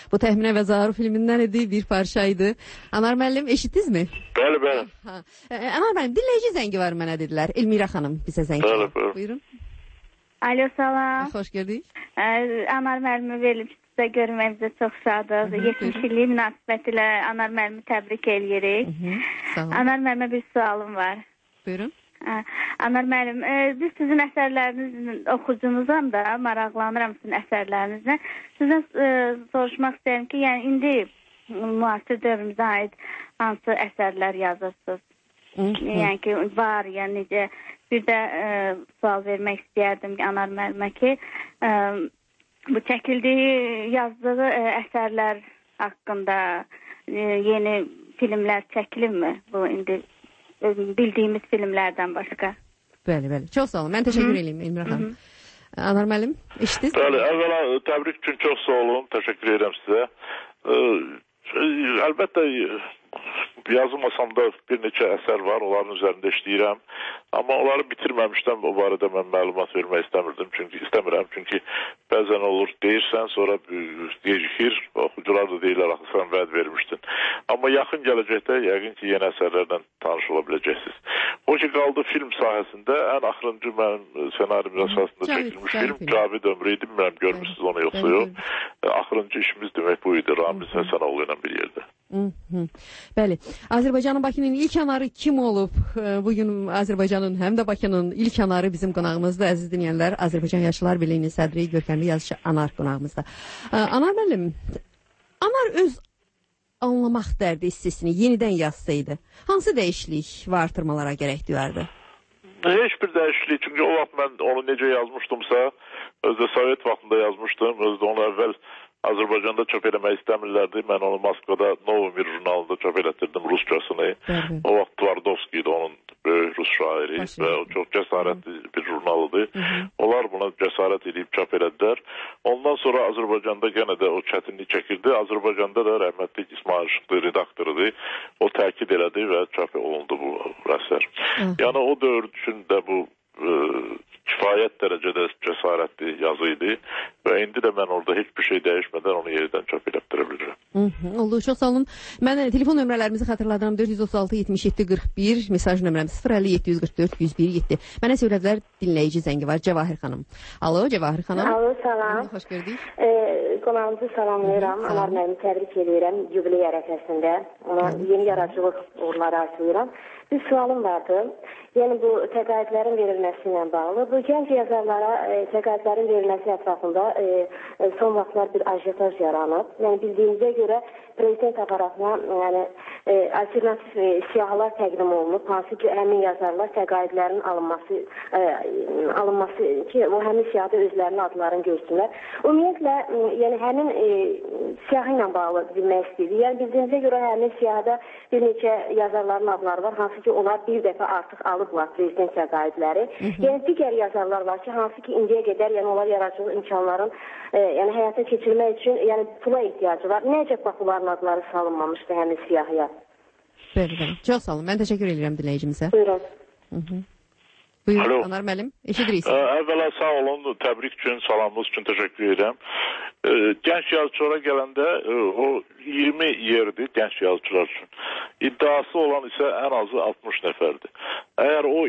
Bu Təxminə və Zaur filmindən idi, bir parçaydı. Anar müəllim, eşitdinizmi? Bəli, bəli. Anar müəllim, dinləyici zəngi var mənə dedilər. Elmira xanım bizə zəng çaldı. Buyurun. Alo, salam. Xoş gördük. Anar müəllimi verilib sizə görməyimizə çox şadıq. 70-lik münasibəti ilə Anar müəllimi təbrik edirik. Anar müəllimə bir sualım var. Buyurun. Anar müəllim, biz sizin əsərlərinizin oxucunuzam da, maraqlanıram sizin əsərlərinizlə. Sizdən soruşmaq istəyirəm ki, yəni indi müasir dövrümüzə aid hansı əsərlər yazırsınız? Yəni ki, var, yəni necə bir də sual vermək istəyərdim ki, Anar müəllimə ki, bu çəkildiyi, yazdığı əsərlər haqqında yeni filmlər çəkilinmi? Bu indi bildiyimiz filmlərdən başqa. Bəli, bəli. Çox sağ olun. Mən təşəkkür edeyim Elmira xanım. Anar müəllim, eşitdiniz? Bəli, əvvəla təbrik üçün çox sağ olun. Təşəkkür edirəm sizə. Əlbəttə yazılmasam da bir neçə əsər var, onların üzərində işləyirəm. Amma onları bitirməmişdən o barədə mən məlumat vermək istəmirəm. Çünki bəzən olur, deyirsən, sonra gecikir, oxucular da deyirlər, axı sən vəd vermişdin. Amma yaxın gələcəkdə yəqin ki, yeni əsərlərlə tanış ola biləcəksiniz. O ki, qaldı film sahəsində, ən axırıncı mənim senarim əsasında çəkilmiş film Cavid Ömrü idi. Bilmirəm, görmüşsünüz onu yoxsa yox. Axırıncı işimiz demək bu idi, Ramiz Həsənoğlu ilə bir yerdə. Bəli. Azərbaycanın Bakının ilk anarı kim olub? Bugün Azərbaycanın həm də Bakının ilk anarı bizim qonağımızda, əziz dinləyənlər. Azərbaycan Yaşlılar Birliyinin sədri, görkəmli yazıcı Anar qonağımızda. Anar müəllim, Anar öz anlamaq dərdi hissəsini yenidən yazsaydı, hansı dəyişiklik və artırmalara gərək duyardı? Heç bir dəyişiklik, çünki o vaxt mən onu necə yazmışdımsa, özdə Sovet vaxtında yazmışdım, özdə onu əvvəl Azərbaycanda çöp eləmək istəmirlərdi. Mən onu Moskvada Novomir jurnalında çöp elətdirdim Rusçasını. O vaxt Tvardovski idi onun böyük Rus şairi və o çox cəsarətli bir jurnalıdır. Onlar buna cəsarət edib çöp elədilər. Ondan sonra Azərbaycanda yenə də o çətinlik çəkirdi. Azərbaycanda da rəhmətli İsmail Işıqlı redaktorudur. O təkid elədi və çöp olundu bu əsər. Yəni o dövr üçün də bu kifayət dərəcədə cəsarətli yazı idi və indi də mən orada heç bir şey dəyişmədən onu yeridən çöp elətdirə bilirəm. Oldu, çox sağ olun. Mən telefon nömrələrimizi xatırladıram. 436-77-41, mesaj nömrəmiz 050-744-101-7. Mənə söylədilər, dinləyici zəngi var, Cəvahir xanım. Alo, Cəvahir xanım. Alo, salam. Xoş gördük. Qonağınızı salamlayıram. Anar müəllimi təbrik edirəm yubiley ərəfəsində. Ona yeni yaradıcılıq uğurları arzulayıram. Bir sualım vardı. Yəni bu təqaüdlərin verilməsi ilə bağlı. Bu gənc yazarlara təqaüdlərin verilməsi ətrafında son vaxtlar bir ajitaj yaranıb. Yəni bildiyimizə görə prezident aparatına alternativ siyahılar təqdim olunub. Hansı ki, həmin yazarlar təqaüdlərin alınması ki, o həmin siyahıda özlərinin adlarını görsünlər. Ümumiyyətlə, yəni həmin siyahı ilə bağlı bilmək istəyirdik. Yəni bildiyimizə görə həmin siyahıda bir neçə yazarların adları var. Hansı ki, onlar bir dəfə artıq alıblar prezident təqaüdləri. Yəni digər yazarlar var ki, hansı ki, indiyə qədər yəni onlar yaradıcılıq imkanların yəni həyata keçirmək üçün yəni pula ehtiyacı var. Necə bax bunların adları salınmamışdı həmin siyahıya? Bəli. Çox sağ olun. Mən təşəkkür edirəm dinləyicimizə. Buyurun. Buyurun, Anar müəllim. Eşidirik. Əvvəla sağ olun. Təbrik üçün, salamınız üçün təşəkkür edirəm. Gənc yazıçılara gələndə o 20 yerdir gənc yazıçılar üçün. İddiası olan isə ən azı 60 nəfərdir. Əgər o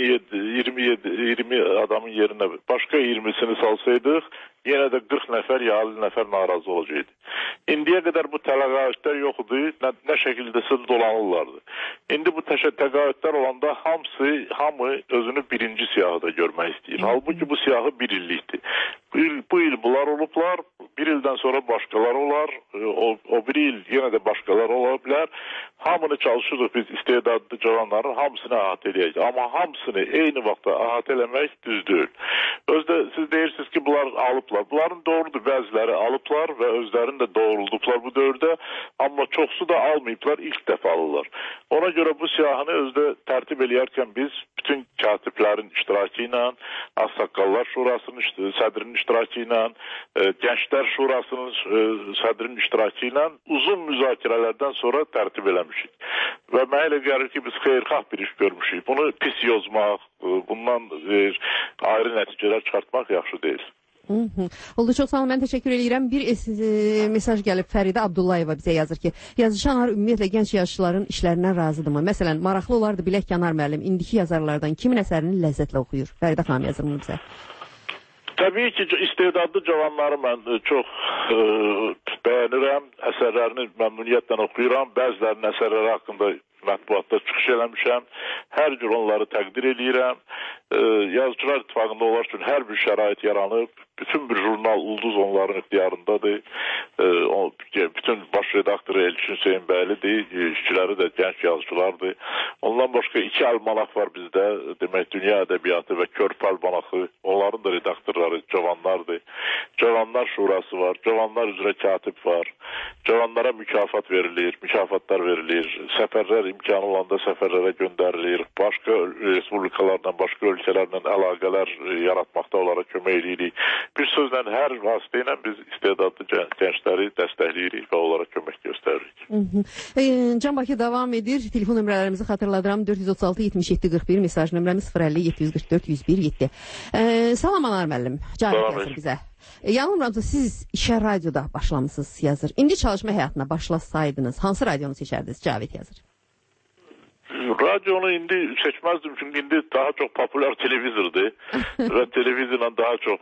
20 adamın yerinə başqa 20'sini salsaydıq, yenə də 40 nəfər ya 50 nəfər narazı olacaqdı. İndiyə qədər bu təqaüdlər yoxdur, nə şəkildəsə dolanırlardı. İndi bu təqaüdlər olanda hamı özünü birinci siyahıda görmək istəyir. Halbuki bu siyahı bir illikdir. Bu il bunlar olublar, bir ildən sonra başqaları olar, o bir il yenə də başqaları ola bilər. Hamını çalışırıq biz istedadlı cavanların hamısını əhatə eləyək. Amma hamısını eyni vaxtda əhatə eləmək düz deyil. Özdə siz deyirsiniz ki, bunlar alıblar. Bunların doğrudur, bəziləri alıblar və özlərini də doğruldublar bu dövrdə. Amma çoxsu da almayıblar, ilk dəfə alırlar. Ona görə bu siyahını özdə tərtib eləyərkən biz bütün katiblərin iştirakı ilə, Ağsaqqallar Şurasının sədrinin iştirakı ilə, Gənclər Şurasının sədrinin iştirakı ilə uzun müzakirələrdən sonra tərtib eləmişik. Və mənə elə gəlir ki, biz xeyirxah bir iş görmüşük. Bunu pis yozmaq, bundan ayrı nəticələr çıxartmaq yaxşı deyil. Oldu, çox sağ olun, mən təşəkkür edirəm. Bir mesaj gəlib Fəridə Abdullayeva bizə yazır ki, yazıcı Anar ümumiyyətlə gənc yaşlıların işlərindən razıdırmı? Məsələn, maraqlı olardı bilək ki, Anar müəllim indiki yazarlardan kimin əsərini ləzzətlə oxuyur? Fəridə xanım yazır bunu bizə. Təbii ki, istedadlı cavanları mən çox bəyənirəm, əsərlərini məmnuniyyətlə oxuyuram, bəzilərinin əsərləri haqqında mətbuatda çıxış eləmişəm, hər cür onları təqdir edirəm. Yazıcılar İttifaqında onlar üçün hər bir şərait yaranıb, bütün bir jurnal ulduz onların ixtiyarındadır. Bütün baş redaktoru Elçin Hüseyin bəylidir, işçiləri də gənc yazıcılardır. Ondan başqa 2 almanaq var bizdə, demək Dünya Ədəbiyyatı və Körpü almanaqı, onların da redaktorları cavanlardır. Cavanlar Şurası var, cavanlar üzrə katib var, cavanlara mükafat verilir, mükafatlar verilir, səfərlər imkanı olanda səfərlərə göndərilir, başqa respublikalardan, başqa ölkələrlə əlaqələr yaratmaqda onlara kömək edirik. Bir sözlə hər vasitə ilə biz istedadlı gəncləri dəstəkləyirik və onlara kömək göstəririk. Can Bakı davam edir. Telefon nömrələrimizi xatırladıram. 436-77-41, mesaj nömrəmiz 050-744-101-7. Salam Anar müəllim. Cavit yazır bizə. Yanılmıramsa siz işə radioda başlamışsınız yazır. İndi çalışma həyatına başlasaydınız hansı radionu seçərdiniz? Cavit yazır. Radyonu indi seçmezdim çünkü indi daha çok popüler televizordu ve televizyonla daha çok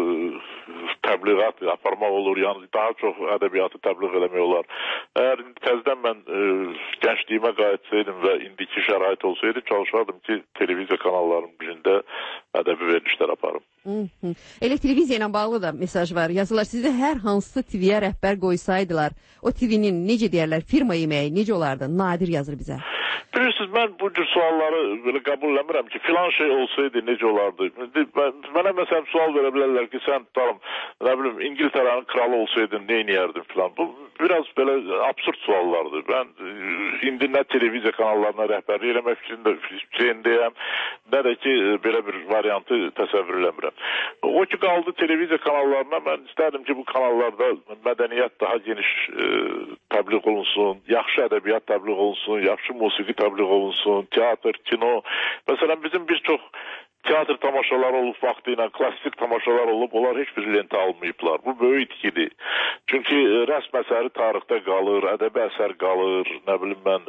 təbliğat aparmaq olur, yani daha çok edebiyatı təbliğ eləmək olar. Eğer tezden ben gençliğime qayıtsaydım ve indiki şərait olsaydı çalışardım ki televizyon kanallarının birində ədəbi verilişlər aparım. Elə televiziya ilə bağlı da mesaj var. Yazılar sizdə hər hansı TV-yə rəhbər qoysaydılar, o TV-nin necə deyərlər, firma yeməyi necə olardı? Nadir yazır bizə. Bilirsiniz, mən bu cür sualları belə qəbul eləmirəm ki, filan şey olsaydı necə olardı? Mənə məsələn sual verə bilərlər ki, sən tutalım, nə bilim, İngiltərənin kralı olsaydın nə edərdin filan. Bu biraz belə absurd suallardır. Mən indi nə televiziya kanallarına rəhbərlik eləmək fikrindəyəm, nə də ki, belə bir variantı təsəvvür eləmirəm. O ki, qaldı televiziya kanallarına, mən istərdim ki, bu kanallarda mədəniyyət daha geniş təbliğ olunsun, yaxşı ədəbiyyat təbliğ olunsun, yaxşı musiqi təbliğ olunsun, teatr, kino. Məsələn, bizim bir çox teatr tamaşaları olub vaxtıyla, klassik tamaşalar olub, onlar heç bir lentə almayıblar. Bu böyük itkidir. Çünki rəsm əsəri tarixdə qalır, ədəbi əsər qalır, nə bilim mən,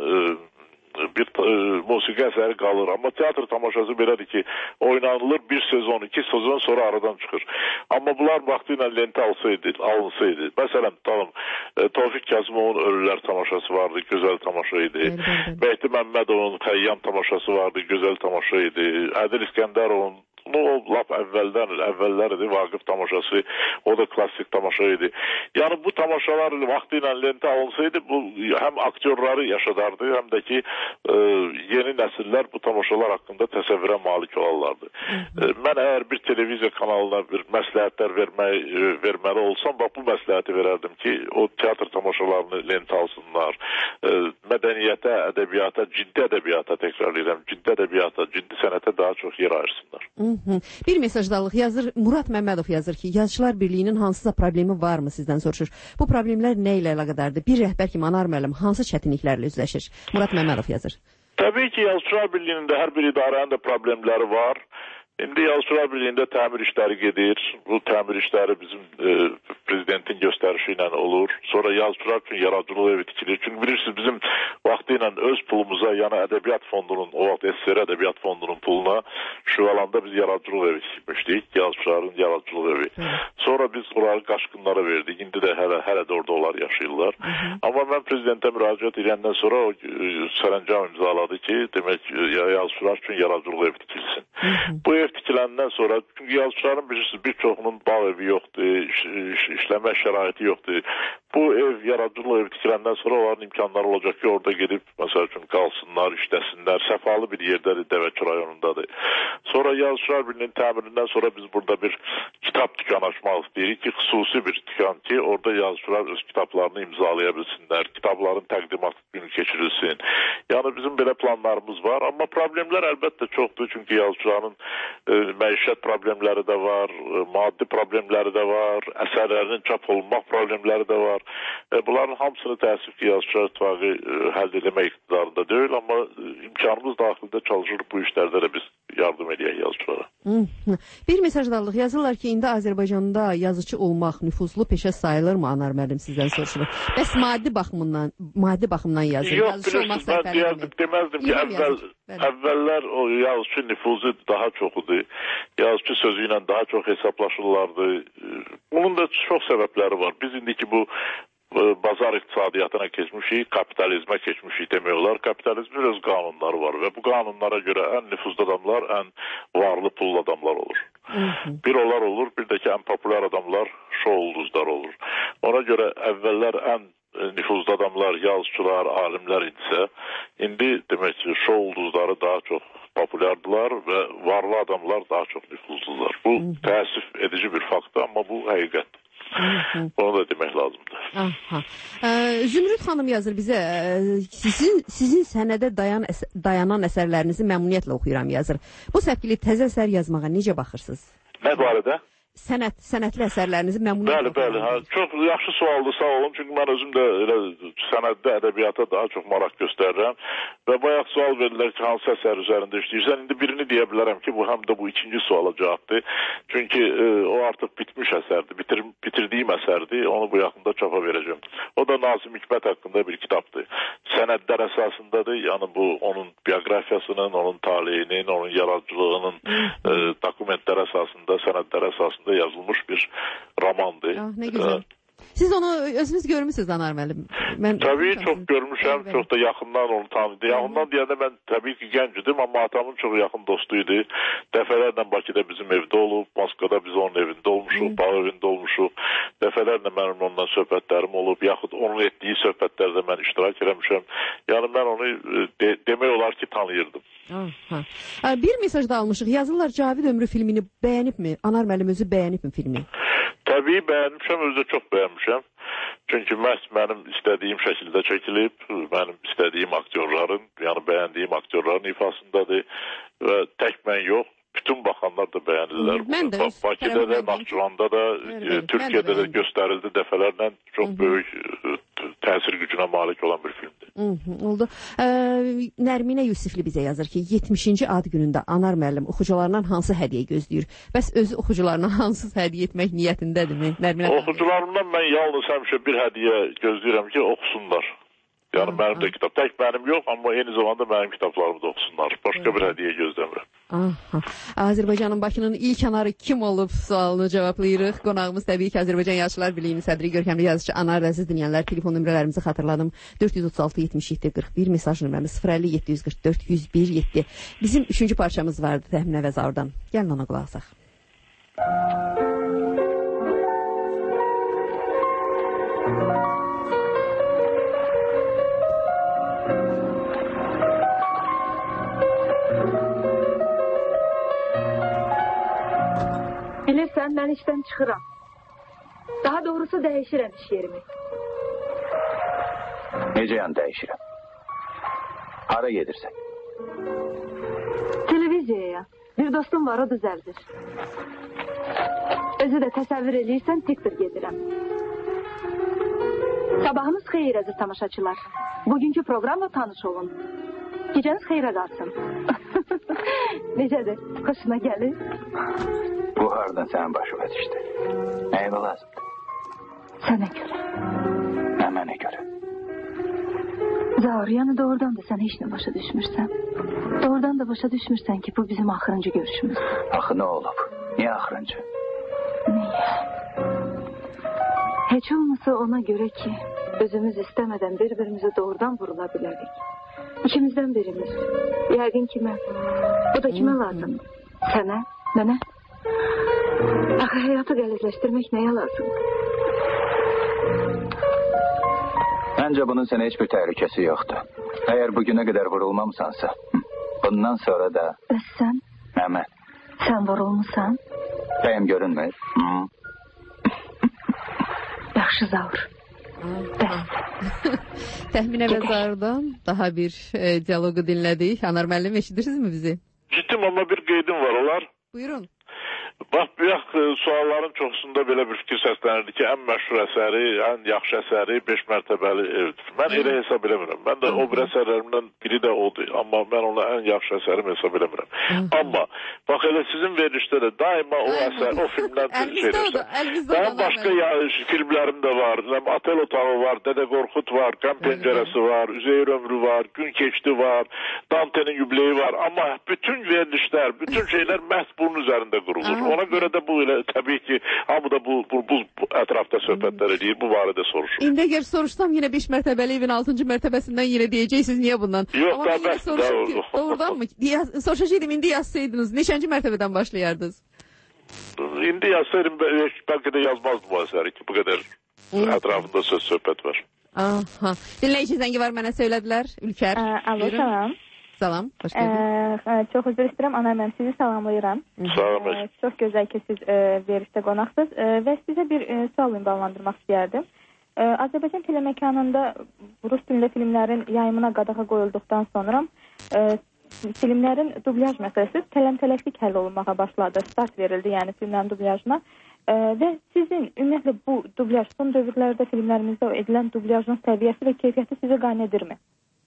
bir musiqi əsəri qalır. Amma teatr tamaşası belədir ki, oynanılır bir sezon, 2 sezon sonra aradan çıxır. Amma bunlar vaxtıyla lentə alınsaydı. Məsələn, tutalım, Tofiq Kazımovun Ölülər tamaşası vardı, gözəl tamaşa idi. Mehdi Məmmədovun Xəyyam tamaşası vardı, gözəl tamaşa idi. Ədil İskəndərovun o lap əvvəllər idi, Vaqif tamaşası, o da klassik tamaşa idi. Yəni bu tamaşalar vaxtıyla lentə alınsaydı, bu həm aktyorları yaşadardı, həm də ki yeni nəsillər bu tamaşalar haqqında təsəvvürə malik olarlardı. Mən əgər bir televiziya kanalına bir məsləhətlər verməli olsam, bax bu məsləhəti verərdim ki, o teatr tamaşalarını lentə alsınlar, mədəniyyətə, ədəbiyyata, ciddi ədəbiyyata təkrarlayıram, ciddi ədəbiyyata, ciddi sənətə daha çox yer ayırsınlar. Bir mesajdarlıq yazır, Murad Məmmədov yazır ki, Yazıçılar Birliyinin hansısa problemi varmı sizdən soruşur. Bu problemlər nə ilə əlaqədardır? Bir rəhbər kimi Anar müəllim hansı çətinliklərlə üzləşir? Murad Məmmədov yazır. Təbii ki, Yazıçılar Birliyinin də hər bir idarənin də problemləri var. İndi Yazıçılar Birliyində təmir işləri gedir. Bu təmir işləri bizim prezidentin göstərişi ilə olur. Sonra Yazıçılar üçün yaradıcılıq evi tikilir. Çünki bilirsiniz, bizim vaxtıyla öz pulumuza, yəni Ədəbiyyat Fondunun, o vaxt SSR Ədəbiyyat Fondunun puluna şu alanda biz yaradıcılıq evi tikmişdik. Yazıçıların yaradıcılıq evi. Sonra biz onları qaçqınlara verdik. İndi də hələ də orada onlar yaşayırlar. Amma mən prezidentə müraciət edəndən sonra o sərəncam imzaladı ki, demək Yazıçılar üçün yaradıcılıq evi tikilsin. Bu ev tikiləndən sonra, çünki yazıçıların bilirsiniz, bir çoxunun bağ evi yoxdur, işləmə şəraiti yoxdur. Bu ev, yaradıcılıq ev tikiləndən sonra onların imkanları olacaq ki, orada gedib, məsəl üçün, qalsınlar, işləsinlər, səfalı bir yerdədir, Dəvəkir rayonundadır. Sonra Yazıçılar Birliyinin təmirindən sonra biz burada bir kitab dükkanı açmaq istəyirik ki, xüsusi bir dükkan ki, orada yazıçılar öz kitablarını imzalaya bilsinlər, kitabların təqdimatı günü keçirilsin. Yəni bizim belə planlarımız var, amma problemlər əlbəttə çoxdur, çünki yazıçıların məişət problemləri də var, maddi problemləri də var, əsərlərinin çap olunmaq problemləri də var. Bunların hamısını təəssüf ki, Yazıçılar İttifaqı həll etmək iqtidarında deyil, amma imkanımız daxilində çalışırıq bu işlərdə də biz yardım edək yazıçılara. Bir mesajdarlıq yazırlar ki, indi Azərbaycanda yazıcı olmaq nüfuzlu peşə sayılırmı? Anar müəllim sizdən soruşulur. Bəs maddi baxımdan yazır. Yox, bilirsiniz, mən deməzdim ki, əvvəllər o yazıcı nüfuzu daha çox idi. Yazıcı sözü ilə daha çox hesablaşırlardı. Bunun da çox səbəbləri var. Biz indiki bu bazar iqtisadiyyatına keçmişik, kapitalizmə keçmişik demək olar. Kapitalizmin öz qanunları var və bu qanunlara görə ən nüfuzlu adamlar, ən varlı pullu adamlar olur. Bir onlar olur, bir də ki, ən populyar adamlar şou ulduzlar olur. Ona görə əvvəllər ən nüfuzlu adamlar, yazıçılar, alimlər idisə, indi demək ki, şou ulduzları daha çox populyardılar və varlı adamlar daha çox nüfuzlular. Bu təəssüf edici bir faktdır, amma bu həqiqətdir. Onu da demək lazımdır. Zümrüd xanım yazır bizə, sizin sənədə dayanan əsərlərinizi məmnuniyyətlə oxuyuram yazır. Bu səpkili təzə əsər yazmağa necə baxırsınız? Nə barədə? Sənətli əsərlərinizi məmnuniyyətlə oxuyuram. Bəli, çox yaxşı sualdır, sağ olun. Çünki mən özüm də sənətdə, ədəbiyyata daha çox maraq göstərirəm. Və bayaq sual verirlər ki, hansı əsər üzərində işləyirsən? İndi birini deyə bilərəm ki, bu həm də bu ikinci suala cavabdır. Çünki o artıq bitmiş əsərdir, bitirdiyim əsərdir. Onu bu yaxında çapa verəcəm. O da Nazım Hikmət haqqında bir kitabdır. Sənədlər əsasındadır. Yəni bu onun bioqrafiyasının, onun taleyinin, onun yaradıcılığının dokumentlər əsasında, sənədlər əsasında yazılmış bir romandır. Ne güzel. Siz onu özünüz görmüşsünüz Anar müəllim. Tabii çox görmüşəm, çox da yaxından onu tanıdım. Yaxından deyəndə mən təbii ki gənc idim, amma atamın çox yaxın dostuydu. Dəfələrlə Bakıda bizim evdə olub, Moskvada biz onun evində olmuşuq, bağ evində olmuşuq. Dəfələrlə mənim ondan söhbətlərim olub, yaxud onun etdiyi söhbətlərdə mən iştirak eləmişəm. Yəni mən onu demək olar ki tanıyırdım. Bir mesaj da almışıq. Yazırlar Cavid Ömrü filmini bəyənibmi? Anar müəllim özü bəyənibmi filmi? Təbii bəyənmişəm, özü də çox bəyənmişəm. Çünki məhz mənim istədiyim şəkildə çəkilib, mənim istədiyim aktyorların, yəni bəyəndiyim aktyorların ifasındadır və tək mən yox, bütün baxanlar da bəyənirlər. Bakıda da, Naxçıvanda da, Türkiyədə də göstərildi dəfələrlə, çox böyük təsir gücünə malik olan bir filmdir. Oldu. Nərminə Yusifli bizə yazır ki, 70-ci ad günündə Anar müəllim oxucularından hansı hədiyyə gözləyir? Bəs özü oxucularına hansı hədiyyə etmək niyyətindədirmi? Oxucularımdan mən yalnız həmişə bir hədiyyə gözləyirəm ki, oxusunlar. Yəni mənim də kitab, tək mənim yox, amma eyni zamanda mənim kitablarımı da oxusunlar. Başqa bir hədiyyə gözləmirəm. Azərbaycanın Bakının ilk anarı kim olub sualını cavablayırıq. Qonağımız təbii ki, Azərbaycan Yazıçılar Birliyinin sədri görkəmli yazıcı Anar Əziz dinləyənlər. Telefon nömrələrimizi xatırladım. 436 77 41 mesaj nömrəmiz 050 744 101 7. Bizim 3-cü parçamız vardı Təxminə və Zaurdan. Gəlin ona qulaq asaq. Bilirsən, mən işdən çıxıram. Daha doğrusu dəyişirəm iş yerimi. Necə yan dəyişirəm? Hara gedirsən? Televiziyaya. Bir dostum var, o düzəldir. Özü də təsəvvür eləyirsən, tikdir gedirəm. Sabahınız xeyir əziz tamaşaçılar. Bugünkü proqramla tanış olun. Gecəniz xeyrə qalsın. Necədir? Xoşuna gəlir? Bu hardan sənin başına düşdü? Nəyinə lazımdır? Sənə görə. Nə mənə görə? Zaur, yəni doğrudan da sən heç nə başa düşmürsən. Doğrudan da başa düşmürsən ki, bu bizim axırıncı görüşümüz. Axı nə olub? Niyə axırıncı? Niyə? Heç olmasa ona görə ki, özümüz istəmədən bir-birimizi doğrudan vurula bilərdik. İkimizdən birimiz. Yəqin ki mən. Bu da kimə lazımdır? Sənə, mənə? Axı həyatı qəlizləşdirmək nəyə lazımdır? Məncə bunun sənə heç bir təhlükəsi yoxdur. Əgər bugünə qədər vurulmamsansa, bundan sonra da... Bəs sən? Mən. Sən vurulmusan? Bəyəm görünmür? Yaxşı Zaur. Təxminə və Zaurdan daha bir diyalogu dinlədik. Anar müəllim, eşidirsinizmi bizi? Ciddim, amma bir qeydim var olar. Buyurun. Bax, sualların çoxusunda belə bir fikir səslənirdi ki, ən məşhur əsəri, ən yaxşı əsəri 5 mərtəbəli evdir. Mən elə hesab eləmirəm. Mən də o bir əsərlərimdən biri də odur. Amma mən ona ən yaxşı əsərim hesab eləmirəm. Amma, bax, elə sizin verilişdə də daima o əsər, o filmdən şeylərsən. Başqa filmlərim də var. Atel otağı var, Dədə Qorxud var, Qəm pəncərəsi var, Üzeyir ömrü var, Gün keçdi var, Dante'nin yübleyi var. Amma bütün verilişlər, bütün şeylər məhz bunun üzərində qurulur. Ona görə də bu elə təbii ki, hamı da bu ətrafda söhbətlər edir, bu barədə soruşur. İndi əgər soruşsam yenə 5 mərtəbəli evin 6-cı mərtəbəsindən yenə deyəcəksiniz, niyə bundan? Yox, da bəs doğrudan mı? Soruşacaqdım, indi yazsaydınız, neçənci mərtəbədən başlayardınız? İndi yazsaydım, bəlkə də yazmazdım bu əsəri ki, bu qədər ətrafında söz-söhbət var. Aha. Dinləyici zəngi var, mənə söylədilər, Ülkər. Alo, salam. Salam, xoş gəldiniz. Çox üzr istəyirəm, ana, mən sizi salamlayıram. Salam. Çox gözəl ki, siz verişdə qonaqsınız və sizə bir sual ünvanlandırmaq istəyərdim. Azərbaycan telemekanında rus dilində filmlərin yayımına qadağa qoyulduqdan sonra filmlərin dublyaj məsələsi tələmtələklik həll olunmağa başladı. Start verildi, yəni filmlərin dublyajına. Və sizin ümumiyyətlə bu dublyaj son dövrlərdə filmlərimizdə edilən dublyajın səviyyəsi və keyfiyyəti sizə qane edirmi?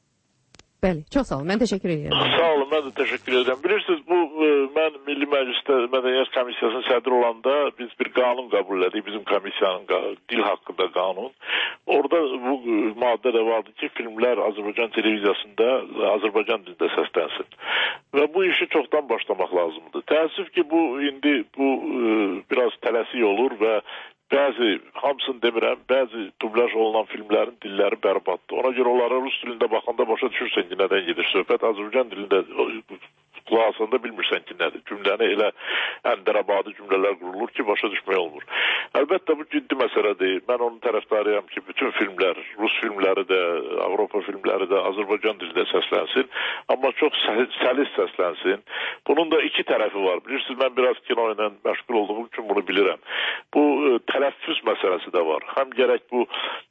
Bəli, çox sağ olun, mən təşəkkür edirəm. Sağ olun, mən də təşəkkür edirəm. Bilirsiniz, mən Milli Məclisdə Mədəniyyət Komissiyasının sədri olanda biz bir qanun qəbul etdik, bizim komissiyanın dil haqqında qanun. Orada bu maddə də vardı ki, filmlər Azərbaycan televiziyasında Azərbaycan dilində səslənsin. Və bu işi çoxdan başlamaq lazımdır. Təəssüf ki, indi bu biraz tələsik olur və hamısını demirəm, bəzi dublaj olunan filmlərin dilləri bərbaddır. Ona görə onlara rus dilində baxanda başa düşürsən ki, nədən gedir söhbət. Azərbaycan dilində qulaq asanda bilmirsən ki, nədir. Cümləni elə əndərabadi cümlələr qurulur ki, başa düşmək olmur. Əlbəttə, bu ciddi məsələdir. Mən onun tərəfdarıyam ki, bütün filmlər, rus filmləri də, Avropa filmləri də Azərbaycan dilində səslənsin. Amma çox səlis səslənsin. Bunun da iki tərəfi var. Bilirsiniz, mən biraz kino ilə məşğul olduğum üçün bunu bilirəm. Bu tələffüz məsələsi də var. Həm gərək bu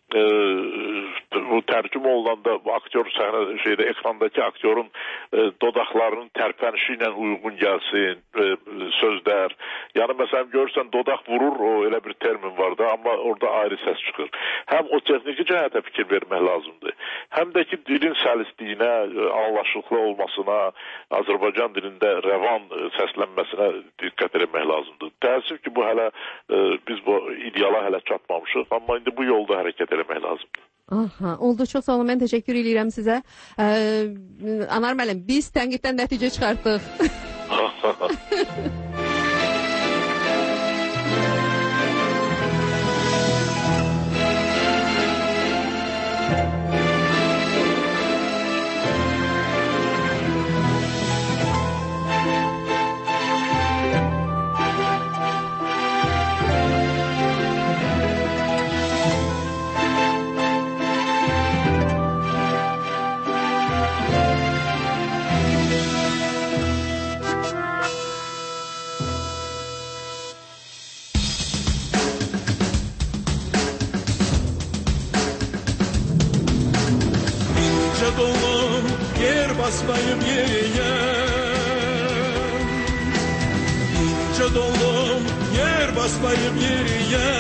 tərcümə olunanda aktyor ekrandakı aktyorun dodaqlarının tərpənişi ilə uyğun gəlsin sözlər. Yəni məsələn görürsən dodaq vurur, o elə bir termin var da, amma orada ayrı səs çıxır. Həm o texniki cəhətə fikir vermək lazımdır. Həm də ki dilin səlisliyinə, anlaşılıqlı olmasına, Azərbaycan dilində rəvan səslənməsinə diqqət etmək lazımdır. Təəssüf ki bu hələ biz bu ideala hələ çatmamışıq, amma indi bu yolda hərəkət etmək lazımdır. Aha, oldu, çox sağ olun, mən təşəkkür edirəm sizə. Anar müəllim, biz tənqiddən nəticə çıxartdıq. Basmayım yeriye, ince dolum yer basmayım yeriye.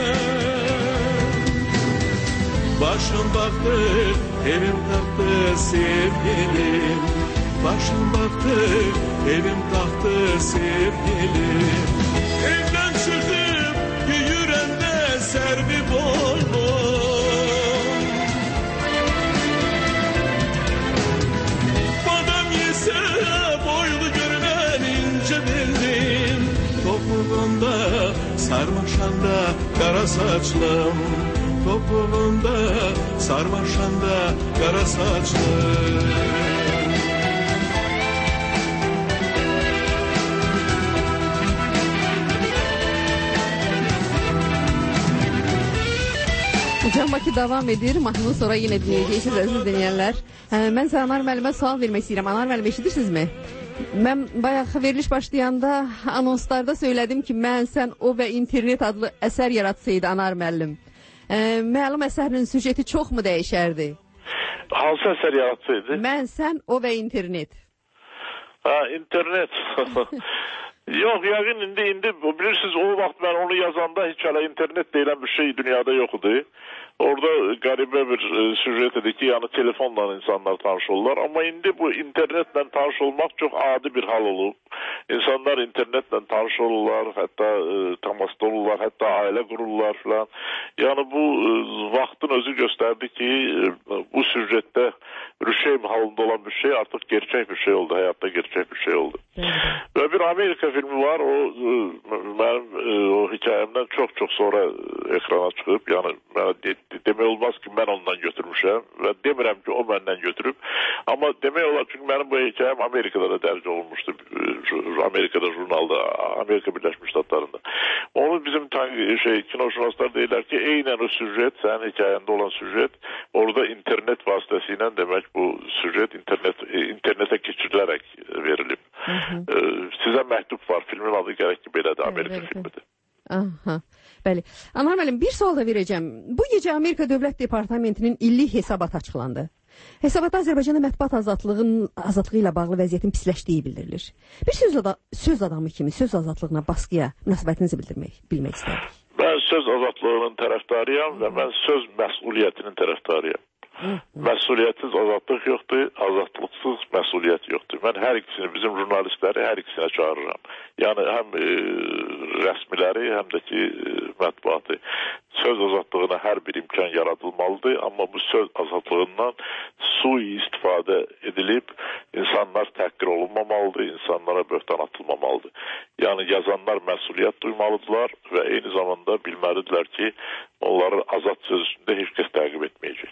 Başım baktı, evim taktı sevgilim. Başım baktı, evim taktı sevgilim. Evden çıkıp yürüyende servi boynum. Sarmaşanda kara saçlım, topuğunda sarmaşanda kara saçlım. Can Bakı davam edir. Mahnını sonra yine dinleyeceksiniz aziz dinleyenler. Ben size Anar müəllime sual vermek istedim. Anar müəllim, eşidirsiniz mi? Mən bayaq veriliş başlayanda anonslarda söylədim ki, mən sən o və internet adlı əsər yaratsaydı Anar müəllim. Məlum əsərin süjeti çox mu dəyişərdi? Hansı əsər yaratsaydı? Mən sən o və internet. İnternet. Yox, yəqin indi bilirsiniz, o vaxt mən onu yazanda heç hələ internet deyilən bir şey dünyada yox idi. Orada qəribə bir süjet idi ki, yəni telefonla insanlar tanış olurlar. Amma indi bu internetlə tanış olmaq çox adi bir hal olub. İnsanlar internetlə tanış olurlar, hətta təmasda olurlar, hətta ailə qururlar filan. Yəni bu vaxtın özü göstərdi ki, bu süjetdə rüşeym halında olan bir şey artıq gerçək bir şey oldu, həyatda gerçək bir şey oldu. Və bir Amerika filmi var, o mənim o hikayəmdən çox sonra ekrana çıxıb. Yəni demək olmaz ki, mən ondan götürmüşəm və demirəm ki, o məndən götürüb. Amma demək olar, çünki mənim bu hikayəm Amerikada da dərc olunmuşdu. Amerikada jurnalda, Amerika Birləşmiş Ştatlarında. Onu bizim kinoşünaslar deyirlər ki, eynən o süjet, sənin hikayəndə olan süjet, orada internet vasitəsilə demək bu süjet internetə keçirilərək verilib. Sizə məktub var, filmin adı gərək ki, belədir, Amerika filmidir. Aha, bəli. Anar müəllim, bir sual da verəcəm. Bu gecə Amerika Dövlət Departamentinin illik hesabat açıqlandı. Hesabatda Azərbaycanda mətbuat azadlığı ilə bağlı vəziyyətin pisləşdiyi bildirilir. Bir söz adamı kimi söz azadlığına, baskıya münasibətinizi bilmək istərdik. Mən söz azadlığının tərəfdarıyam və mən söz məsuliyyətinin tərəfdarıyam. Məsuliyyətsiz azadlıq yoxdur, azadlıqsız məsuliyyət yoxdur. Mən hər ikisini, bizim jurnalistləri hər ikisinə çağırıram. Yəni həm rəsmiləri, həm də ki mətbuatı. Söz azadlığına hər bir imkan yaradılmalıdır, amma bu söz azadlığından sui-istifadə edilib, insanlar təhqir olunmamalıdır, insanlara böhtan atılmamalıdır. Yəni yazanlar məsuliyyət duymalıdırlar və eyni zamanda bilməlidirlər ki, onları azad söz üstündə heç kəs təqib etməyəcək.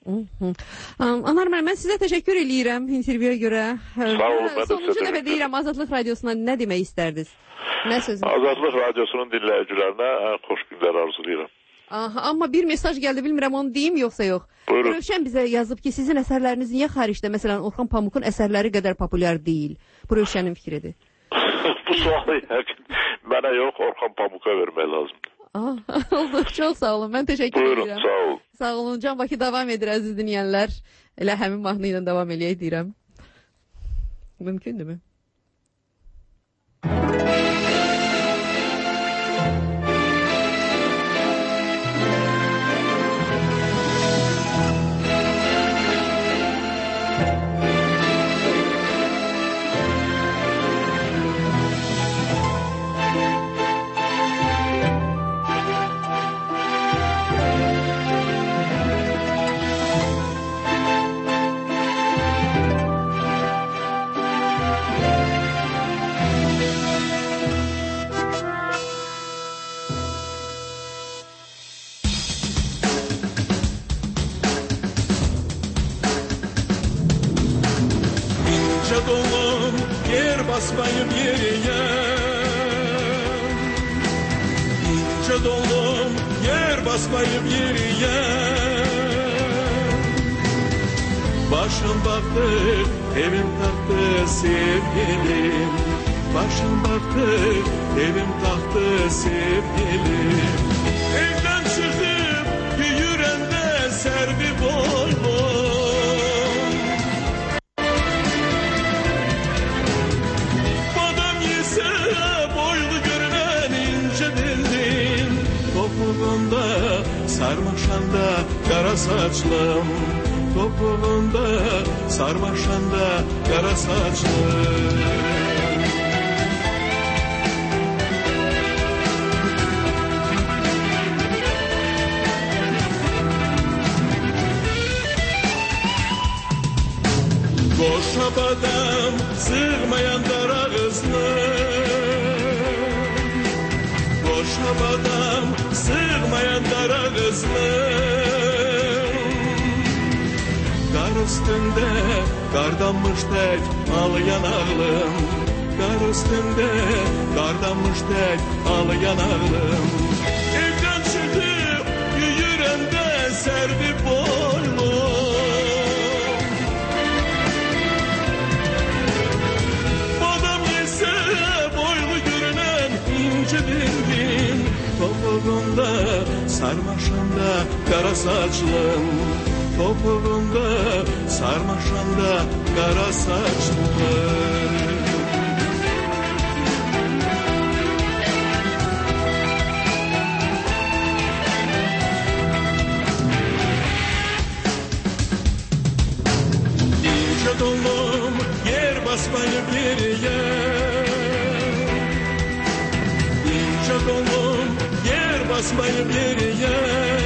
Anar müəllim, mən sizə təşəkkür eləyirəm intervyuya görə. Sağ olun, mən də sonuncu dəfə deyirəm, Azadlıq Radiosuna nə demək istərdiniz? Nə sözünüz? Azadlıq Radiosunun dinləyicilərinə xoş günlər arzulayıram. Amma bir mesaj gəldi, bilmirəm onu deyim yoxsa yox. Buyurun. Rövşən bizə yazıb ki, sizin əsərləriniz niyə xaricdə, məsələn, Orxan Pamukun əsərləri qədər populyar deyil? Bu Rövşənin fikridir. Bu sualı mənə yox, Orxan Pamuka vermək lazımdır. Oldu, çox sağ olun. Mən təşəkkür edirəm. Buyurun, sağ olun. Sağ olun. Can Bakı davam edir, əziz dinləyənlər. Elə həmin mahnı ilə davam eləyək deyirəm. Mümkündür mü? Basmayıp yeriye İnce dolum yer basmayıp yeriye Başım baktı evim taktı sevgilim Başım baktı evim taktı sevgilim Evden çıkıp yürüyende servi boylum Sarmaşanda kara saçlım Topuğunda sarmaşanda kara saçlım Boşabadan sığmayan dar ağızlım Boşabadan sığmayan dar ağızlım Kar üstünde kardanmış tek ağlayan ağlım Kar üstünde kardanmış tek ağlayan ağlım Evden çıkıp yürüyende servi boylum Adam yese boylu görünen ince dingin Topuğunda sarmaşanda kara saçlım Topuğunda sarmaşanda kara saçlım basmayıb yeriyə.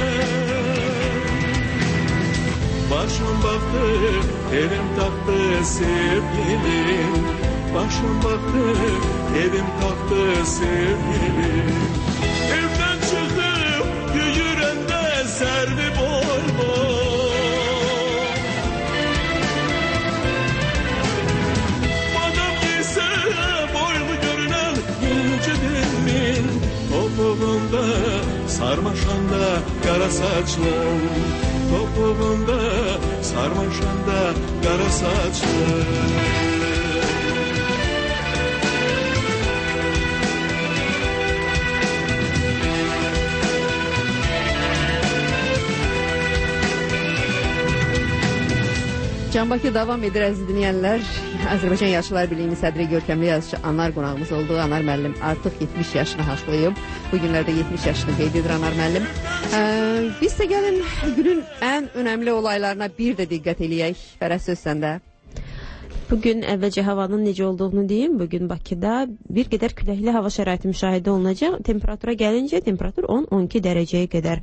Başım baktı, evim taktı sevgilim. Başım baktı, evim taktı sevgilim. Evden çıkıp yürürende serdi boy boy. Madem giyse boylu görünen ince dilimin topuğunda sarmaşanda kara saçlım. Topuğunda sarmaşanda kara saçlı. Can Bakı davam edir əziz dinləyənlər. Azərbaycan Yaşlılar Birliyinin sədri görkəmli yazıcı Anar qonağımız oldu. Anar müəllim artıq 70 yaşını haşlayıb. Bu günlərdə 70 yaşını qeyd edir Anar müəllim. Biz də gəlin günün ən önəmli olaylarına bir də diqqət eləyək. Fərəz, söz səndə. Bugün əvvəlcə havanın necə olduğunu deyim. Bugün Bakıda bir qədər küləkli hava şəraiti müşahidə olunacaq. Temperatura gəlincə temperatur 10-12 dərəcəyə qədər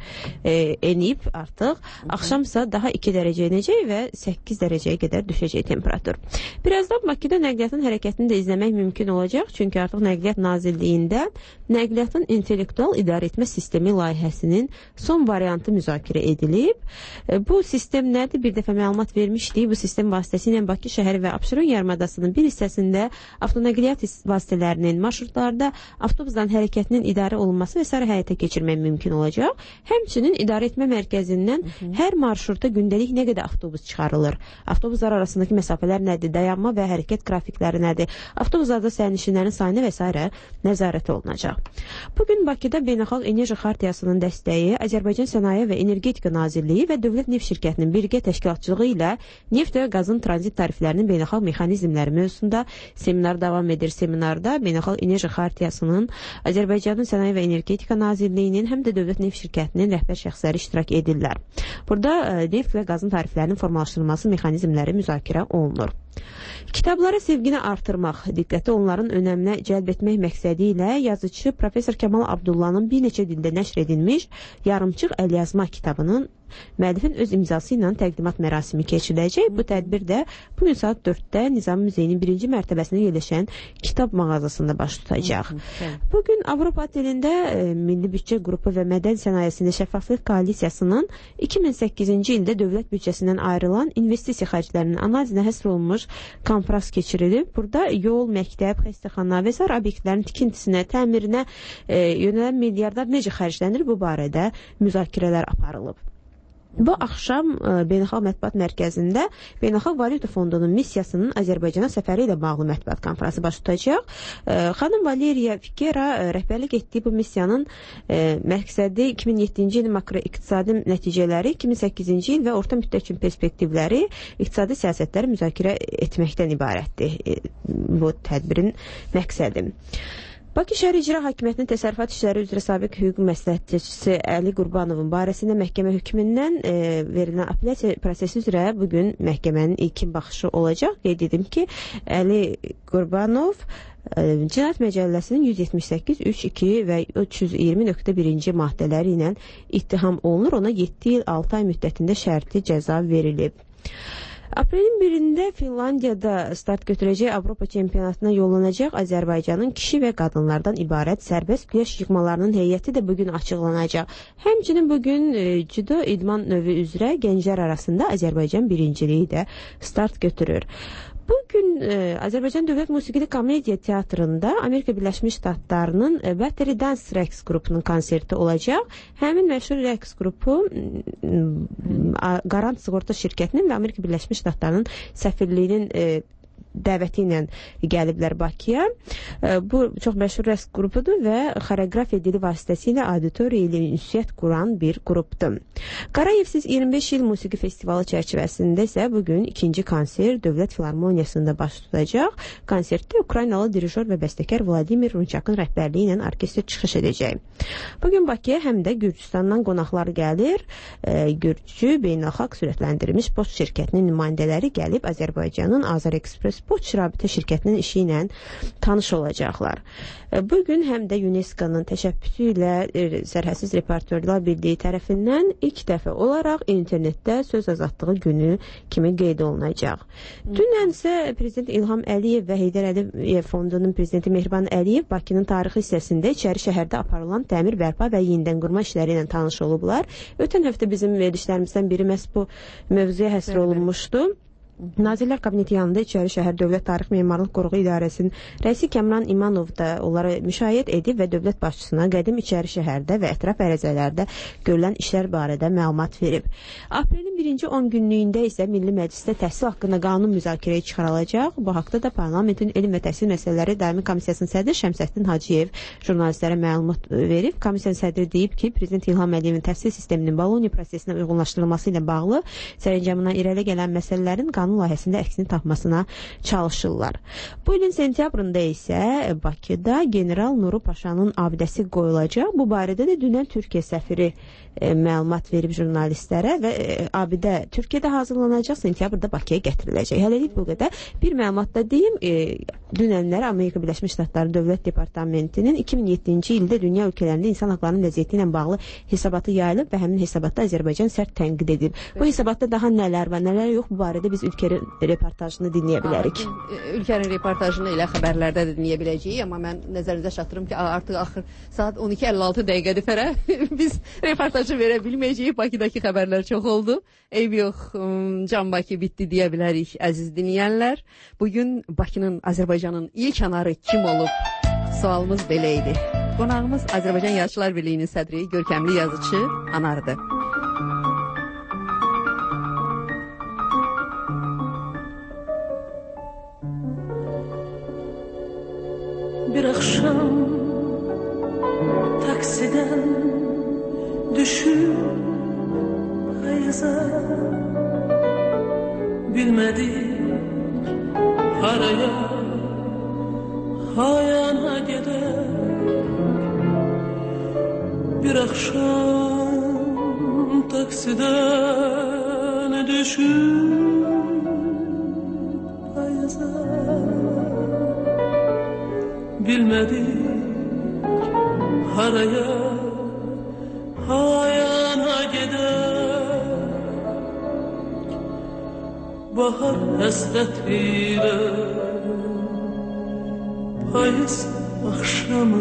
enib artıq. Axşamsa daha 2 dərəcəyə enəcək və 8 dərəcəyə qədər düşəcək temperatur. Birazdan Bakıda nəqliyyatın hərəkətini də izləmək mümkün olacaq. Çünki artıq Nəqliyyat Nazirliyində nəqliyyatın intellektual idarə etmə sistemi layihəsinin son variantı müzakirə edilib. Bu sistem nədir? Bir dəfə məlumat vermişdik. Bu sistem vasitəsilə Bakı şəhəri və Abşeron yarımadasının bir hissəsində avtonəqliyyat vasitələrinin, marşrutlarda avtobusların hərəkətinin idarə olunması və s. həyata keçirmək mümkün olacaq. Həmçinin idarə etmə mərkəzindən hər marşrutda gündəlik nə qədər avtobus çıxarılır? Avtobuslar arasındakı məsafələr nədir? Dayanma və hərəkət qrafikləri nədir? Avtobuslarda sərnişinlərin sayına və s. nəzarət olunacaq. Bugün Bakıda Beynəlxalq Enerji Xartiyasının dəstəyi Azərbaycan Sənaye və Energetika Nazirliyi və Dövlət Neft Şirkətinin birgə təşkilatçılığı ilə neft və qazın tranzit tariflərinin beynəlxalq mexanizmləri mövzusunda seminar davam edir. Seminarda Beynəlxalq Enerji Xartiyasının, Azərbaycanın Sənaye və Energetika Nazirliyinin, həm də Dövlət Neft Şirkətinin rəhbər şəxsləri iştirak edirlər. Burada neft və qazın tariflərinin formalaşdırılması mexanizmləri müzakirə olunur. Kitablara sevgini artırmaq, diqqəti onların önəminə cəlb etmək məqsədi ilə yazıcı Profesor Kamal Abdullah'ın bir neçə dildə nəşr edilmiş Yarımçıq əlyazma kitabının müəllifin öz imzası ilə təqdimat mərasimi keçiriləcək. Bu tədbir də bugün saat 4-də Nizami Müzeyinin 1-ci mərtəbəsində yerləşən kitab mağazasında baş tutacaq. Bugün Avropa Otelində Milli Büdcə Qrupu və Mədən Sənayesində Şəffaflıq Koalisiyasının 2008-ci ildə dövlət büdcəsindən ayrılan investisiya xərclərinin analizinə həsr olunmuş konfrans keçirilib. Burada yol, məktəb, xəstəxana və s. obyektlərin tikintisinə, təmirinə yönələn milyardlar necə xərclənir, bu barədə müzakirələr aparılıb. Bu axşam Beynəlxalq Mətbuat Mərkəzində Beynəlxalq Valyuta Fondunun missiyasının Azərbaycana səfəri ilə bağlı mətbuat konfransı baş tutacaq. Xanım Valeriya Fikera rəhbərlik etdiyi bu missiyanın məqsədi 2007-ci ilin makroiqtisadi nəticələri, 2008-ci il və orta müddət üçün perspektivləri, iqtisadi siyasətləri müzakirə etməkdən ibarətdir. Bu tədbirin məqsədi. Bakı Şəhər İcra Hakimiyyətinin təsərrüfat işləri üzrə sabiq hüquq məsləhətçisi Əli Qurbanovun barəsində məhkəmə hökmündən verilən apellyasiya prosesi üzrə bugün məhkəmənin ilkin baxışı olacaq. Qeyd edim ki, Əli Qurbanov Cinayət Məcəlləsinin 178, 3.2 və 320.1-ci maddələri ilə ittiham olunur. Ona 7 il 6 ay müddətində şərti cəza verilib. Aprelin 1-də Finlandiyada start götürəcək Avropa çempionatına yollanacaq Azərbaycanın kişi və qadınlardan ibarət sərbəst güləş yığmalarının heyəti də bugün açıqlanacaq. Həmçinin bugün cüdo idman növü üzrə gənclər arasında Azərbaycan birinciliyi də start götürür. Bugün Azərbaycan Dövlət Musiqili Komediya Teatrında Amerika Birləşmiş Ştatlarının Battery Dance Rəqs qrupunun konserti olacaq. Həmin məşhur rəqs qrupu Qarant Sığorta şirkətinin və Amerika Birləşmiş Ştatlarının səfirliyinin dəvəti ilə gəliblər Bakıya. Bu çox məşhur rəqs qrupudur və xoreografiya dili vasitəsilə auditoriya ilə ünsiyyət quran bir qrupdur. Qarayevsiz 25 il musiqi festivalı çərçivəsində isə bugün ikinci konsert Dövlət Filarmoniyasında baş tutacaq. Konsertdə Ukraynalı dirijor və bəstəkar Vladimir Runçakın rəhbərliyi ilə orkestr çıxış edəcək. Bugün Bakıya həm də Gürcüstandan qonaqlar gəlir. Gürcü beynəlxalq sürətləndirilmiş post şirkətinin nümayəndələri gəlib Azərbaycanın Azər Express Boç rabitə şirkətinin işi ilə tanış olacaqlar. Bugün həm də UNESCO-nun təşəbbüsü ilə Sərhədsiz Reportyorlar Birliyi tərəfindən ilk dəfə olaraq internetdə söz azadlığı günü kimi qeyd olunacaq. Dünən isə Prezident İlham Əliyev və Heydər Əliyev Fondunun prezidenti Mehriban Əliyev Bakının tarixi hissəsində içəri şəhərdə aparılan təmir, bərpa və yenidən qurma işləri ilə tanış olublar. Ötən həftə bizim verilişlərimizdən biri məhz bu mövzuya həsr olunmuşdu. Nazirlər Kabineti yanında İçəri Şəhər Dövlət Tarix Memarlıq Qoruğu İdarəsinin rəisi Kəmran İmanov da onlara müşahidə edib və dövlət başçısına qədim İçəri şəhərdə və ətraf ərazilərdə görülən işlər barədə məlumat verib. Aprelin 1-ci 10 günlüyündə isə Milli Məclisdə təhsil haqqında qanun müzakirəyə çıxarılacaq. Bu haqda da Parlamentin Elm və Təhsil Məsələləri Daimi Komissiyasının sədri Şəmsəddin Hacıyev jurnalistlərə məlumat verib. Komissiyanın sədri deyib ki, Prezident İlham Əliyevin təhsil sisteminin Bologna prosesinə uyğunlaşdırılması ilə bağlı sərəncamına irəli gələn məsələlərin qanun layihəsində əksini tapmasına çalışırlar. Bu ilin sentyabrında isə Bakıda General Nuru Paşanın abidəsi qoyulacaq. Bu barədə də dünən Türkiyə səfiri məlumat verib jurnalistlərə və abidə Türkiyədə hazırlanacaq, sentyabrda Bakıya gətiriləcək. Hələlik bu qədər. Bir məlumat da deyim, dünənlər Amerika Birləşmiş Ştatları Dövlət Departamentinin 2007-ci ildə dünya ölkələrində insan haqlarının vəziyyəti ilə bağlı hesabatı yayılıb və həmin hesabatda Azərbaycan sərt tənqid edib. Bu hesabatda daha nələr var, nələr yox, bu barədə biz ülkənin reportajını dinləyə bilərik. Ülkənin reportajını elə xəbərlərdə də dinləyə biləcəyik, amma mən nəzərinizə çatdırım ki, artıq axır saat 12:56 dəqiqədir fərə. Biz reportajı verə bilməyəcəyik. Bakıdakı xəbərlər çox oldu. Eyb yox, Can Bakı bitdi deyə bilərik, əziz dinləyənlər. Bugün Bakının, Azərbaycanın ilk anarı kim olub? Sualımız belə idi. Qonağımız Azərbaycan Yazıçılar Birliyinin sədri, görkəmli yazıcı Anardır. Bir akşam taksiden düşüp hayıza bilmedik haraya hayana gider. Bir akşam taksiden düşüp hayıza bilmedik haraya hayana gider. Bahar hasretiyle payız akşamı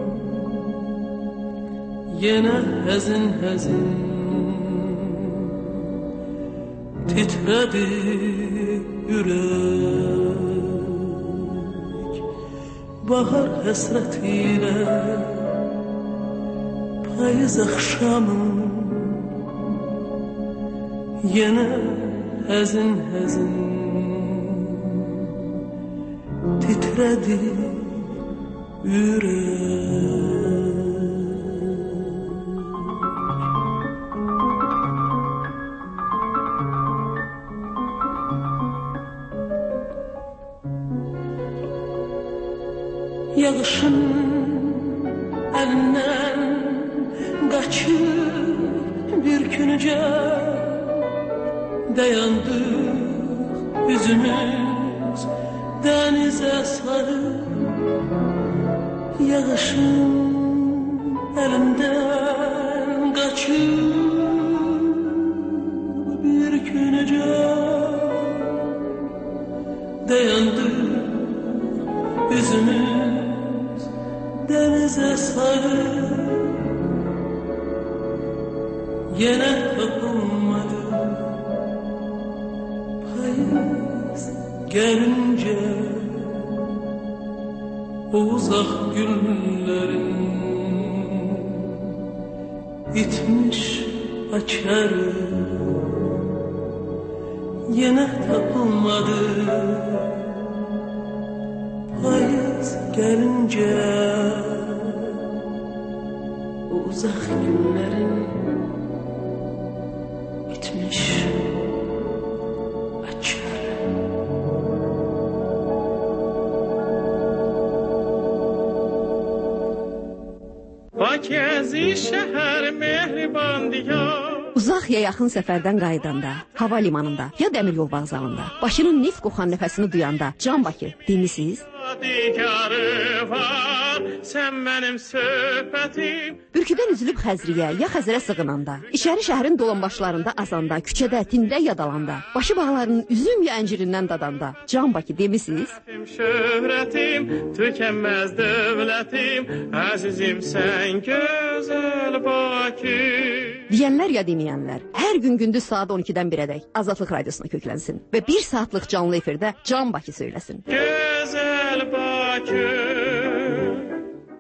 yine hazin hazin titredi yürek. Bahar hasretiyle payız akşamı yine hazin hazin titredi yürek. Yağışın elinden kaçıp bir günce dayandık yüzümüz denize sarı. Yağışın elinden kaçıp bir günce dayandık yüzümüz denize sarı. Yine tapılmadı payız gelince o uzak günlerin itmiş açarı. Yine tapılmadı payız gelince o uzak günlerin gitmiş açar. Bakı əziz şəhər mehriban diyar. Uzaq ya yaxın səfərdən qayıdanda, hava limanında ya dəmir yol vağzalında, Bakının neft qoxan nəfəsini duyanda, Can Bakı demisiniz? Sən mənim söhbətim. Bürküdən üzülüb Xəzriyə ya Xəzərə sığınanda, içəri şəhərin dolanbaşlarında azanda, küçədə, tində yadalanda, başı bağlarının üzüm ya əncirindən dadanda, Can Bakı demisiniz? Şöhrətim, tükənməz dövlətim, əzizim sən gözəl Bakı. Deyənlər ya deməyənlər, hər gün gündüz saat 12-dən 1-ədək Azadlıq Radiosuna köklənsin və 1 saatlıq canlı efirdə Can Bakı söyləsin. Gözəl Bakı.